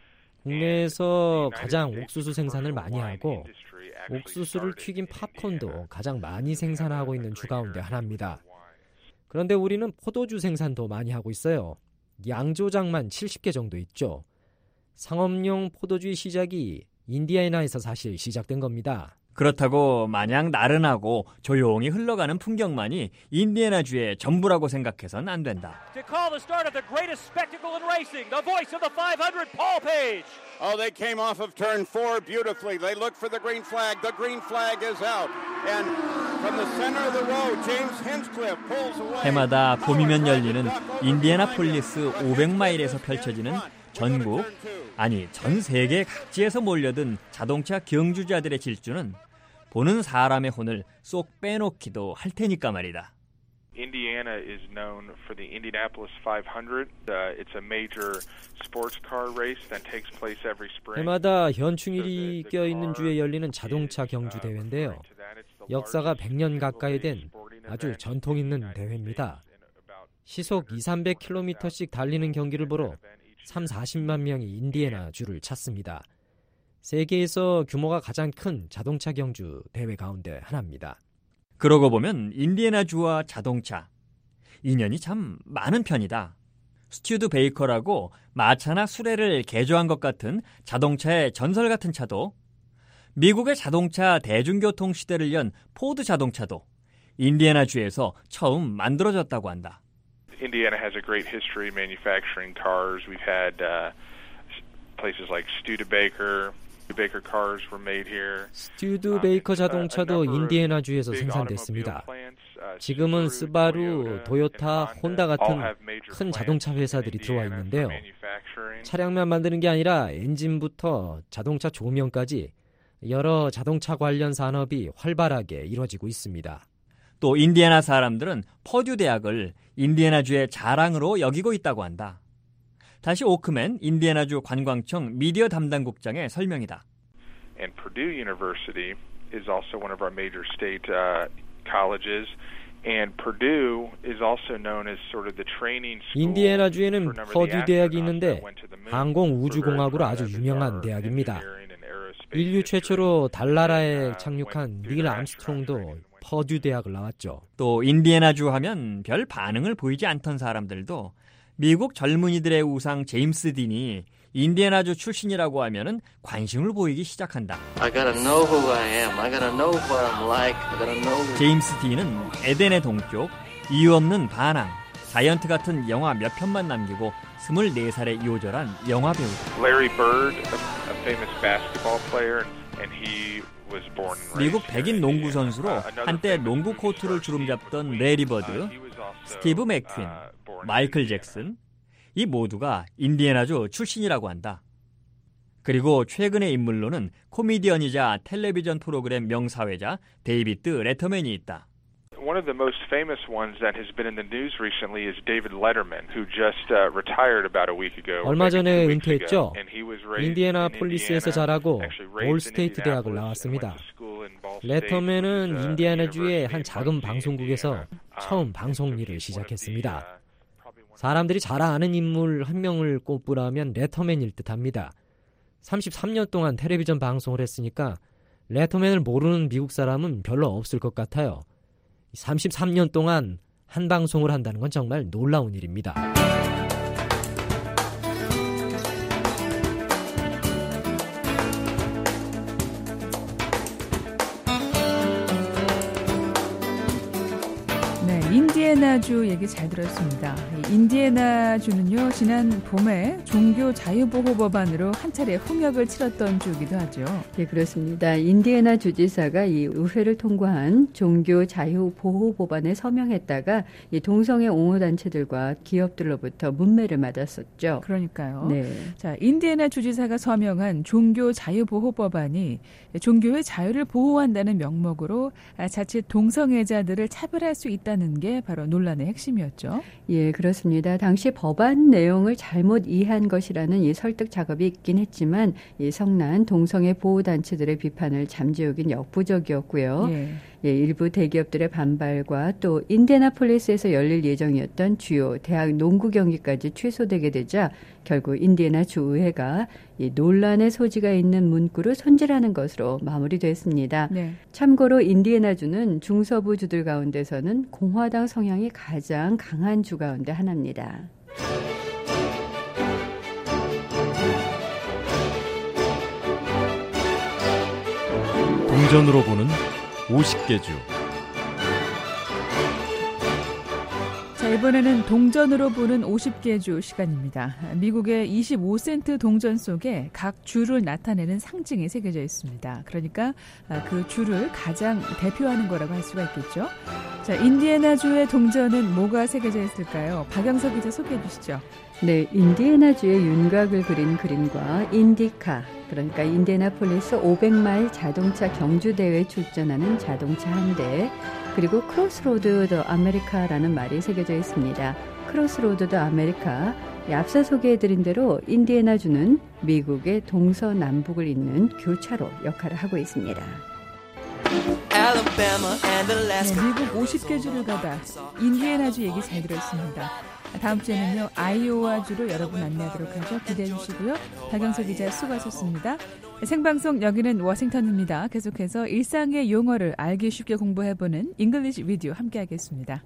국내에서 가장 옥수수 생산을 많이 하고 옥수수를 튀긴 팝콘도 가장 많이 생산하고 있는 주 가운데 하나입니다. 그런데 우리는 포도주 생산도 많이 하고 있어요. 양조장만 70개 정도 있죠. 상업용 포도주의 시작이 인디애나에서 사실 시작된 겁니다. 그렇다고 마냥 나른하고 조용히 흘러가는 풍경만이 인디애나주의 전부라고 생각해서는 안 된다. To call the start of the greatest spectacle in racing, the voice of the 500, Paul Page. Oh, they came off of turn 4 beautifully. They look for the green flag. The green flag is out. And from the center of the road, James Hinchcliffe pulls away. 해마다 봄이면 열리는 인디애나폴리스 500마일에서 펼쳐지는 전국, 아니 전 세계 각지에서 몰려든 자동차 경주자들의 질주는 보는 사람의 혼을 쏙 빼놓기도 할 테니까 말이다. Indiana is known for the Indianapolis 500. It's a major sports car race that takes place every spring. 해마다 현충일이 껴있는 주에 열리는 자동차 경주 대회인데요. 역사가 100년 가까이 된 아주 전통 있는 대회입니다. 시속 200-300km씩 달리는 경기를 보러 30-40만 명이 인디애나주를 찾습니다. 세계에서 규모가 가장 큰 자동차 경주 대회 가운데 하나입니다. 그러고 보면 인디애나주와 자동차, 인연이 참 많은 편이다. 스튜드 베이커라고 마차나 수레를 개조한 것 같은 자동차의 전설 같은 차도, 미국의 자동차 대중교통 시대를 연 포드 자동차도 인디애나주에서 처음 만들어졌다고 한다. Indiana has a great history manufacturing cars. We've had places like Studebaker. Baker cars were made here. 스튜드베이커 자동차도 인디애나주에서 생산됐습니다. 지금은 스바루, 도요타, 혼다 같은 큰 자동차 회사들이 들어와 있는데요. 차량만 만드는 게 아니라 엔진부터 자동차 조명까지 여러 자동차 관련 산업이 활발하게 이루어지고 있습니다. 또 인디애나 사람들은 퍼듀 대학을 인디애나주의 자랑으로 여기고 있다고 한다. 다시 오크맨 인디애나주 관광청 미디어 담당국장의 설명이다. And Purdue University is also one of our major state colleges. And Purdue is also known as sort of the training school. 인디애나주에는 퍼듀 대학이 있는데 항공 우주공학으로 아주 유명한 대학입니다. 인류 최초로 달나라에 착륙한 닐 암스트롱도 퍼듀 대학을 나왔죠. 또 인디애나주 하면 별 반응을 보이지 않던 사람들도 미국 젊은이들의 우상 제임스 딘이 인디애나주 출신이라고 하면은 관심을 보이기 시작한다. I gotta know who I am. I gotta know what I'm like. I gotta know. 제임스 딘은 에덴의 동쪽, 이유 없는 반항, 자이언트 같은 영화 몇 편만 남기고 24살에 요절한 영화 배우다. Larry Bird, a famous basketball player, and he was born and raised. 미국 백인 농구 선수로 한때 농구 코트를 주름잡던 레리 버드, 스티브 맥퀸, 마이클 잭슨, 이 모두가 인디애나주 출신이라고 한다. 그리고 최근의 인물로는 코미디언이자 텔레비전 프로그램 명사회자 데이비드 레터맨이 있다. One of the most famous ones that has been in the news recently is David Letterman, who just retired about a week ago. 얼마 전에 은퇴했죠. 인디애나폴리스에서 자라고 볼 스테이트 대학을 나왔습니다. 레터맨은 인디애나주의 한 작은 방송국에서 처음 방송 일을 시작했습니다. 사람들이 잘 아는 인물 한 명을 꼽으라면 레터맨일 듯합니다. 33년 동안 텔레비전 방송을 했으니까 레터맨을 모르는 미국 사람은 별로 없을 것 같아요. 33년 동안 한 방송을 한다는 건 정말 놀라운 일입니다. 인디애나주 얘기 잘 들었습니다. 인디애나주는요, 지난 봄에 종교 자유보호 법안으로 한 차례 훈역을 치렀던 주기도 하죠. 네, 그렇습니다. 인디애나 주지사가 이 의회를 통과한 종교 자유보호 법안에 서명했다가 이 동성애 옹호단체들과 기업들로부터 문매를 맞았었죠. 그러니까요. 네. 자, 인디애나 주지사가 서명한 종교 자유보호 법안이 종교의 자유를 보호한다는 명목으로 자칫 동성애자들을 차별할 수 있다는 게 바로 논란의 핵심이었죠. 예, 그렇습니다. 당시 법안 내용을 잘못 이해한 것이라는 이 설득 작업이 있긴 했지만 이 성난 동성애 보호단체들의 비판을 잠재우긴 역부족이었고요. 예, 일부 대기업들의 반발과 또 인디애나폴리스에서 열릴 예정이었던 주요 대학 농구 경기까지 취소되게 되자 결국 인디애나 주의회가 이 논란의 소지가 있는 문구를 손질하는 것으로 마무리됐습니다. 네. 참고로 인디애나주는 중서부 주들 가운데서는 공화당 성향이 가장 강한 주 가운데 하나입니다. 동전으로 보는 50개 주. 자, 이번에는 동전으로 보는 50개 주 시간입니다. 미국의 25센트 동전 속에 각 주를 나타내는 상징이 새겨져 있습니다. 그러니까 그 주를 가장 대표하는 거라고 할 수가 있겠죠. 자, 인디애나주의 동전은 뭐가 새겨져 있을까요? 박영석 기자 소개해 주시죠. 네, 인디애나주의 윤곽을 그린 그림과 인디카, 그러니까 인디애나폴리스 500마일 자동차 경주대회에 출전하는 자동차 한 대, 그리고 크로스로드 더 아메리카라는 말이 새겨져 있습니다. 크로스로드 더 아메리카, 앞서 소개해드린 대로 인디애나주는 미국의 동서남북을 잇는 교차로 역할을 하고 있습니다. Alabama and Alaska. 네, 미국 50개 주를 가다 인디애나주 얘기 잘 들었습니다. 다음 주에는요 아이오와주로 여러분 만나도록 하죠. 기대해 주시고요. 박영석 기자 수고하셨습니다. 생방송 여기는 워싱턴입니다. 계속해서 일상의 용어를 알기 쉽게 공부해보는 English Video 함께하겠습니다.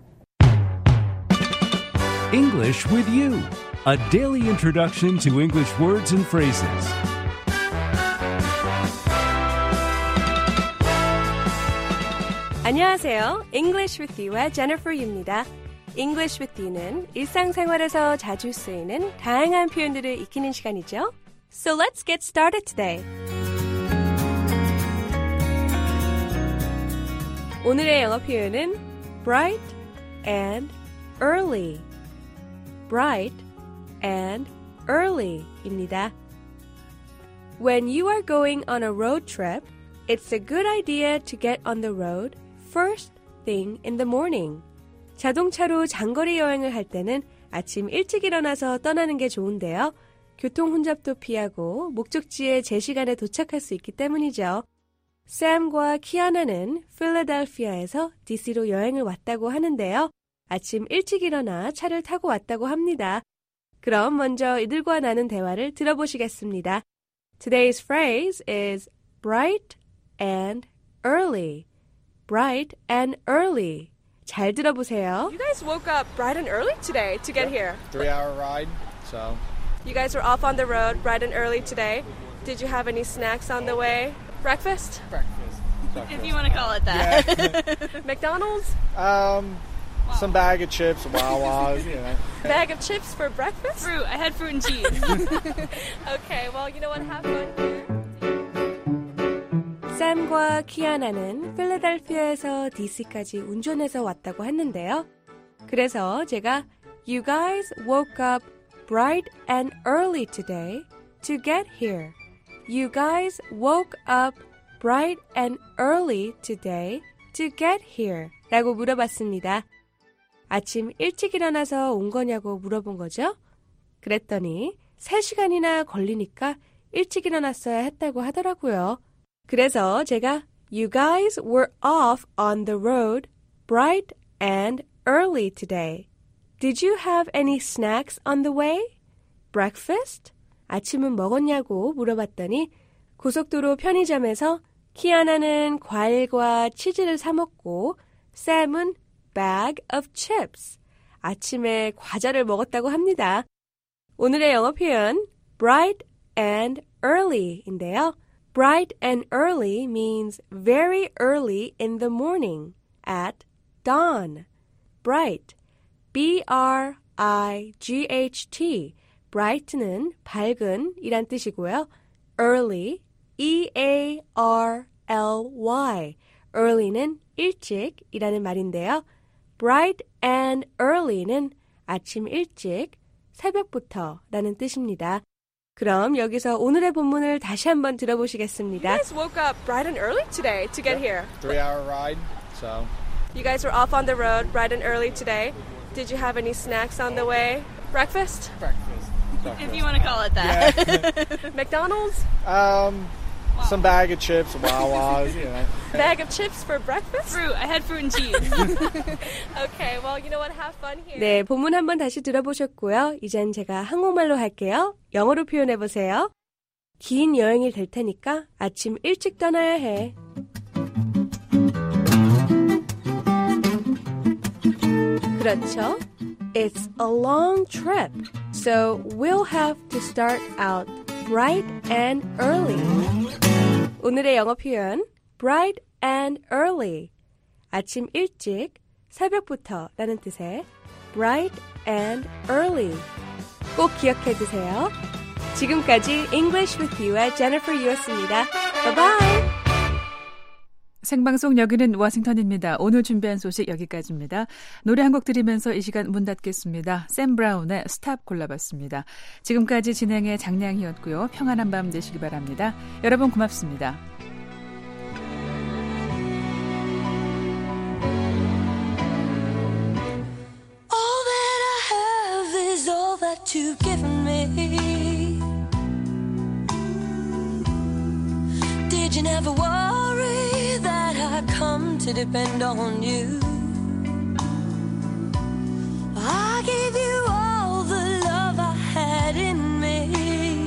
English with you, a daily introduction to English words and phrases. 안녕하세요. English with You의 Jennifer Yu입니다. English with You는 일상생활에서 자주 쓰이는 다양한 표현들을 익히는 시간이죠. So let's get started today. 오늘의 영어 표현은 bright and early. bright and early입니다. When you are going on a road trip, it's a good idea to get on the road first thing in the morning. 자동차로 장거리 여행을 할 때는 아침 일찍 일어나서 떠나는 게 좋은데요. 교통 혼잡도 피하고 목적지에 제 시간에 도착할 수 있기 때문이죠. 샘과 키아나는 필라델피아에서 DC로 여행을 왔다고 하는데요. 아침 일찍 일어나 차를 타고 왔다고 합니다. 그럼 먼저 이들과 나눈 대화를 들어보시겠습니다. Today's phrase is bright and early. bright and early. 잘 들어보세요. You guys woke up bright and early today to get here. 3-hour ride, so. You guys were off on the road bright and early today. Did you have any snacks on the way? Breakfast? Breakfast. If you want to call it that. Yeah. McDonald's? Some bag of chips, Wawa's, you know. Bag of chips for breakfast? Fruit. I had fruit and cheese. Okay, well, you know what? Have fun here. 샘과 키아나는 필라델피아에서 DC까지 운전해서 왔다고 했는데요. 그래서 제가 You guys woke up bright and early today to get here. You guys woke up bright and early today to get here. 라고 물어봤습니다. 아침 일찍 일어나서 온 거냐고 물어본 거죠. 그랬더니 3시간이나 걸리니까 일찍 일어났어야 했다고 하더라고요. 그래서 제가 You guys were off on the road bright and early today. Did you have any snacks on the way? Breakfast? 아침은 먹었냐고 물어봤더니 고속도로 편의점에서 키아나는 과일과 치즈를 사 먹고 샘은 bag of chips. 아침에 과자를 먹었다고 합니다. 오늘의 영어 표현 bright and early인데요. Bright and early means very early in the morning, at dawn. Bright, B-R-I-G-H-T. bright는 밝은 이란 뜻이고요. early, E-A-R-L-Y. early는 일찍이라는 말인데요. bright and early는 아침 일찍, 새벽부터 라는 뜻입니다. 그럼 여기서 오늘의 본문을 다시 한번 들어보시겠습니다. You guys woke up bright and early today to get here. 3-hour ride, so. You guys were off on the road bright and early today. Did you have any snacks on the way? Breakfast? Breakfast. If you want to call it that. Yeah. McDonald's? Some bag of chips, Wawa's, you know. Bag of chips for breakfast? Fruit. I had fruit and cheese. Okay, well, you know what? Have fun here. 네, 본문 한번 다시 들어보셨고요. 이젠 제가 한국말로 할게요. 영어로 표현해보세요. 긴 여행이 될 테니까 아침 일찍 떠나야 해. 그렇죠. It's a long trip, so we'll have to start out bright and early. 오늘의 영어 표현 bright and early. 아침 일찍, 새벽부터 라는 뜻의 bright and early. 꼭 기억해 두세요. 지금까지 English with You의 Jennifer Yu였습니다. Bye bye. 생방송 여기는 워싱턴입니다. 오늘 준비한 소식 여기까지입니다. 노래 한 곡 들으면서 이 시간 문 닫겠습니다. 샘 브라운의 스탑 골라봤습니다. 지금까지 진행의 장량희였고요. 평안한 밤 되시기 바랍니다. 여러분 고맙습니다. All that I have is all that you've given me. Did you never worry that I'd come to depend on you. I gave you all the love I had in me,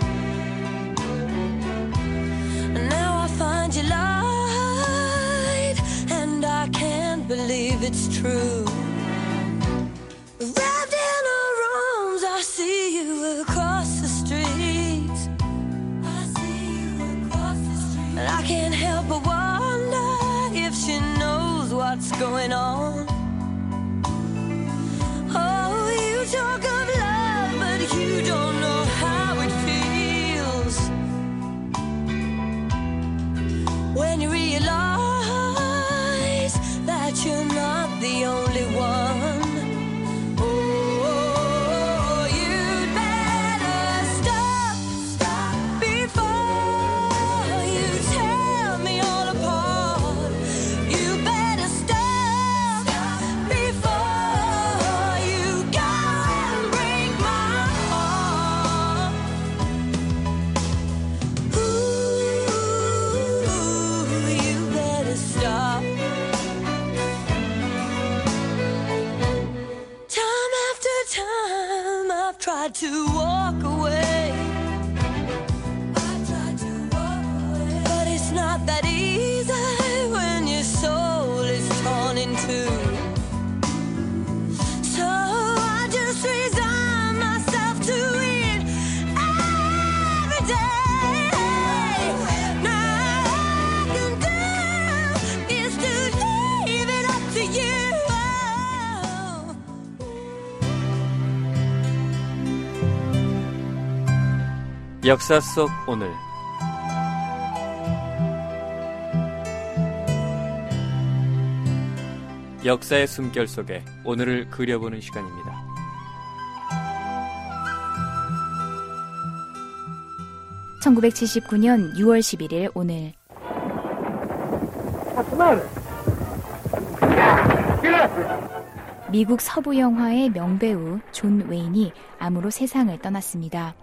and now I find you lied, and I can't believe it's true. Wrapped in her arms, I see you across the street. I see you across the street, and I can't help but wonder if she knows what's going on. Oh, you talk of love, but you don't know how it feels when you realize that you're not the only one. Oh, you'd better stop before you tear me all apart. You better stop before you go and break my heart. Ooh, you better stop. Time after time I've tried to walk away. But it's not that easy when your soul is torn in two. So I just resign myself to it every day. Now all I can do is to leave it up to you. 역사 속 오늘. 역사의 숨결 속에 오늘을 그려보는 시간입니다. (1979년 6월 11일) 오늘 미국 서부 영화의 명배우 존 웨인이 암으로 세상을 떠났습니다.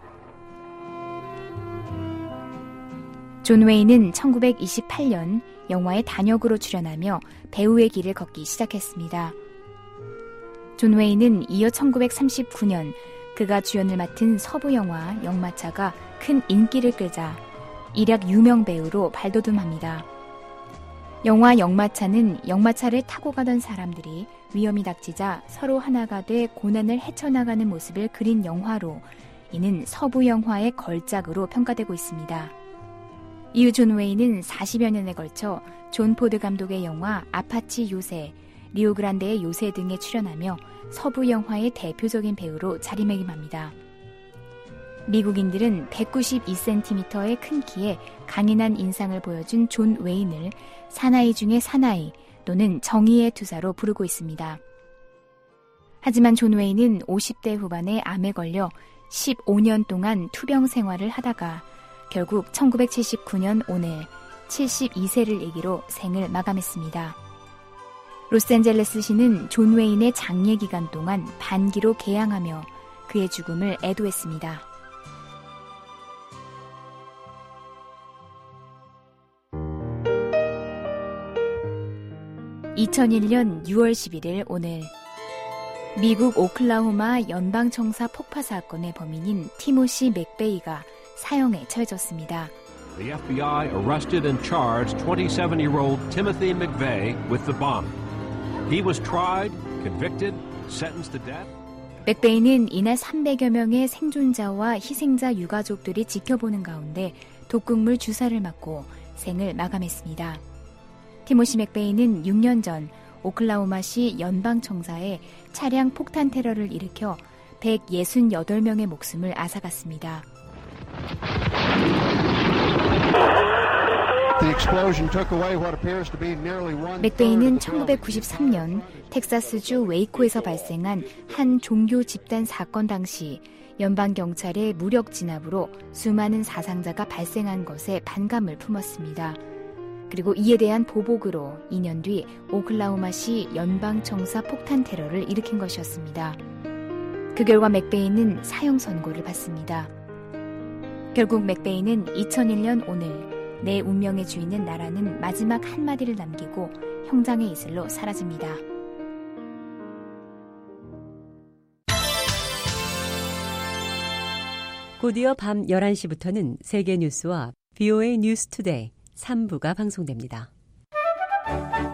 존 웨인은 1928년 영화에 단역으로 출연하며 배우의 길을 걷기 시작했습니다. 존 웨인은 이어 1939년 그가 주연을 맡은 서부 영화 영마차가 큰 인기를 끌자 일약 유명 배우로 발돋움합니다. 영화 영마차는 영마차를 타고 가던 사람들이 위험이 닥치자 서로 하나가 돼 고난을 헤쳐나가는 모습을 그린 영화로 이는 서부 영화의 걸작으로 평가되고 있습니다. 이후 존 웨인은 40여 년에 걸쳐 존 포드 감독의 영화 아파치 요새, 리오그란데의 요새 등에 출연하며 서부 영화의 대표적인 배우로 자리매김합니다. 미국인들은 192cm의 큰 키에 강인한 인상을 보여준 존 웨인을 사나이 중의 사나이 또는 정의의 투사로 부르고 있습니다. 하지만 존 웨인은 50대 후반에 암에 걸려 15년 동안 투병 생활을 하다가 결국 1979년 오늘 72세를 일기로 생을 마감했습니다. 로스앤젤레스시는 존 웨인의 장례 기간 동안 반기로 개양하며 그의 죽음을 애도했습니다. (2001년 6월 11일) 오늘 미국 오클라호마 연방청사 폭파 사건의 범인인 티모시 맥베이가 사형에 처해졌습니다. The FBI arrested and charged 27-year-old Timothy McVeigh with the bombing. He was tried, convicted, sentenced to death. 맥베이는 이날 300여 명의 생존자와 희생자 유가족들이 지켜보는 가운데 독극물 주사를 맞고 생을 마감했습니다. 티모시 맥베이는 6년 전 오클라호마시 연방청사에 차량 폭탄 테러를 일으켜 168명의 목숨을 앗아갔습니다. 맥베이는 1993년 텍사스주 웨이코에서 발생한 한 종교 집단 사건 당시 연방경찰의 무력 진압으로 수많은 사상자가 발생한 것에 반감을 품었습니다. 그리고 이에 대한 보복으로 2년 뒤 오클라호마시 연방청사 폭탄 테러를 일으킨 것이었습니다. 그 결과 맥베이는 사형 선고를 받습니다. 결국 맥베이는 2001년 오늘 내 운명의 주인은 나라는 마지막 한마디를 남기고 형장의 이슬로 사라집니다. 곧이어 밤 11시부터는 세계 뉴스와 VOA 뉴스 투데이 3부가 방송됩니다.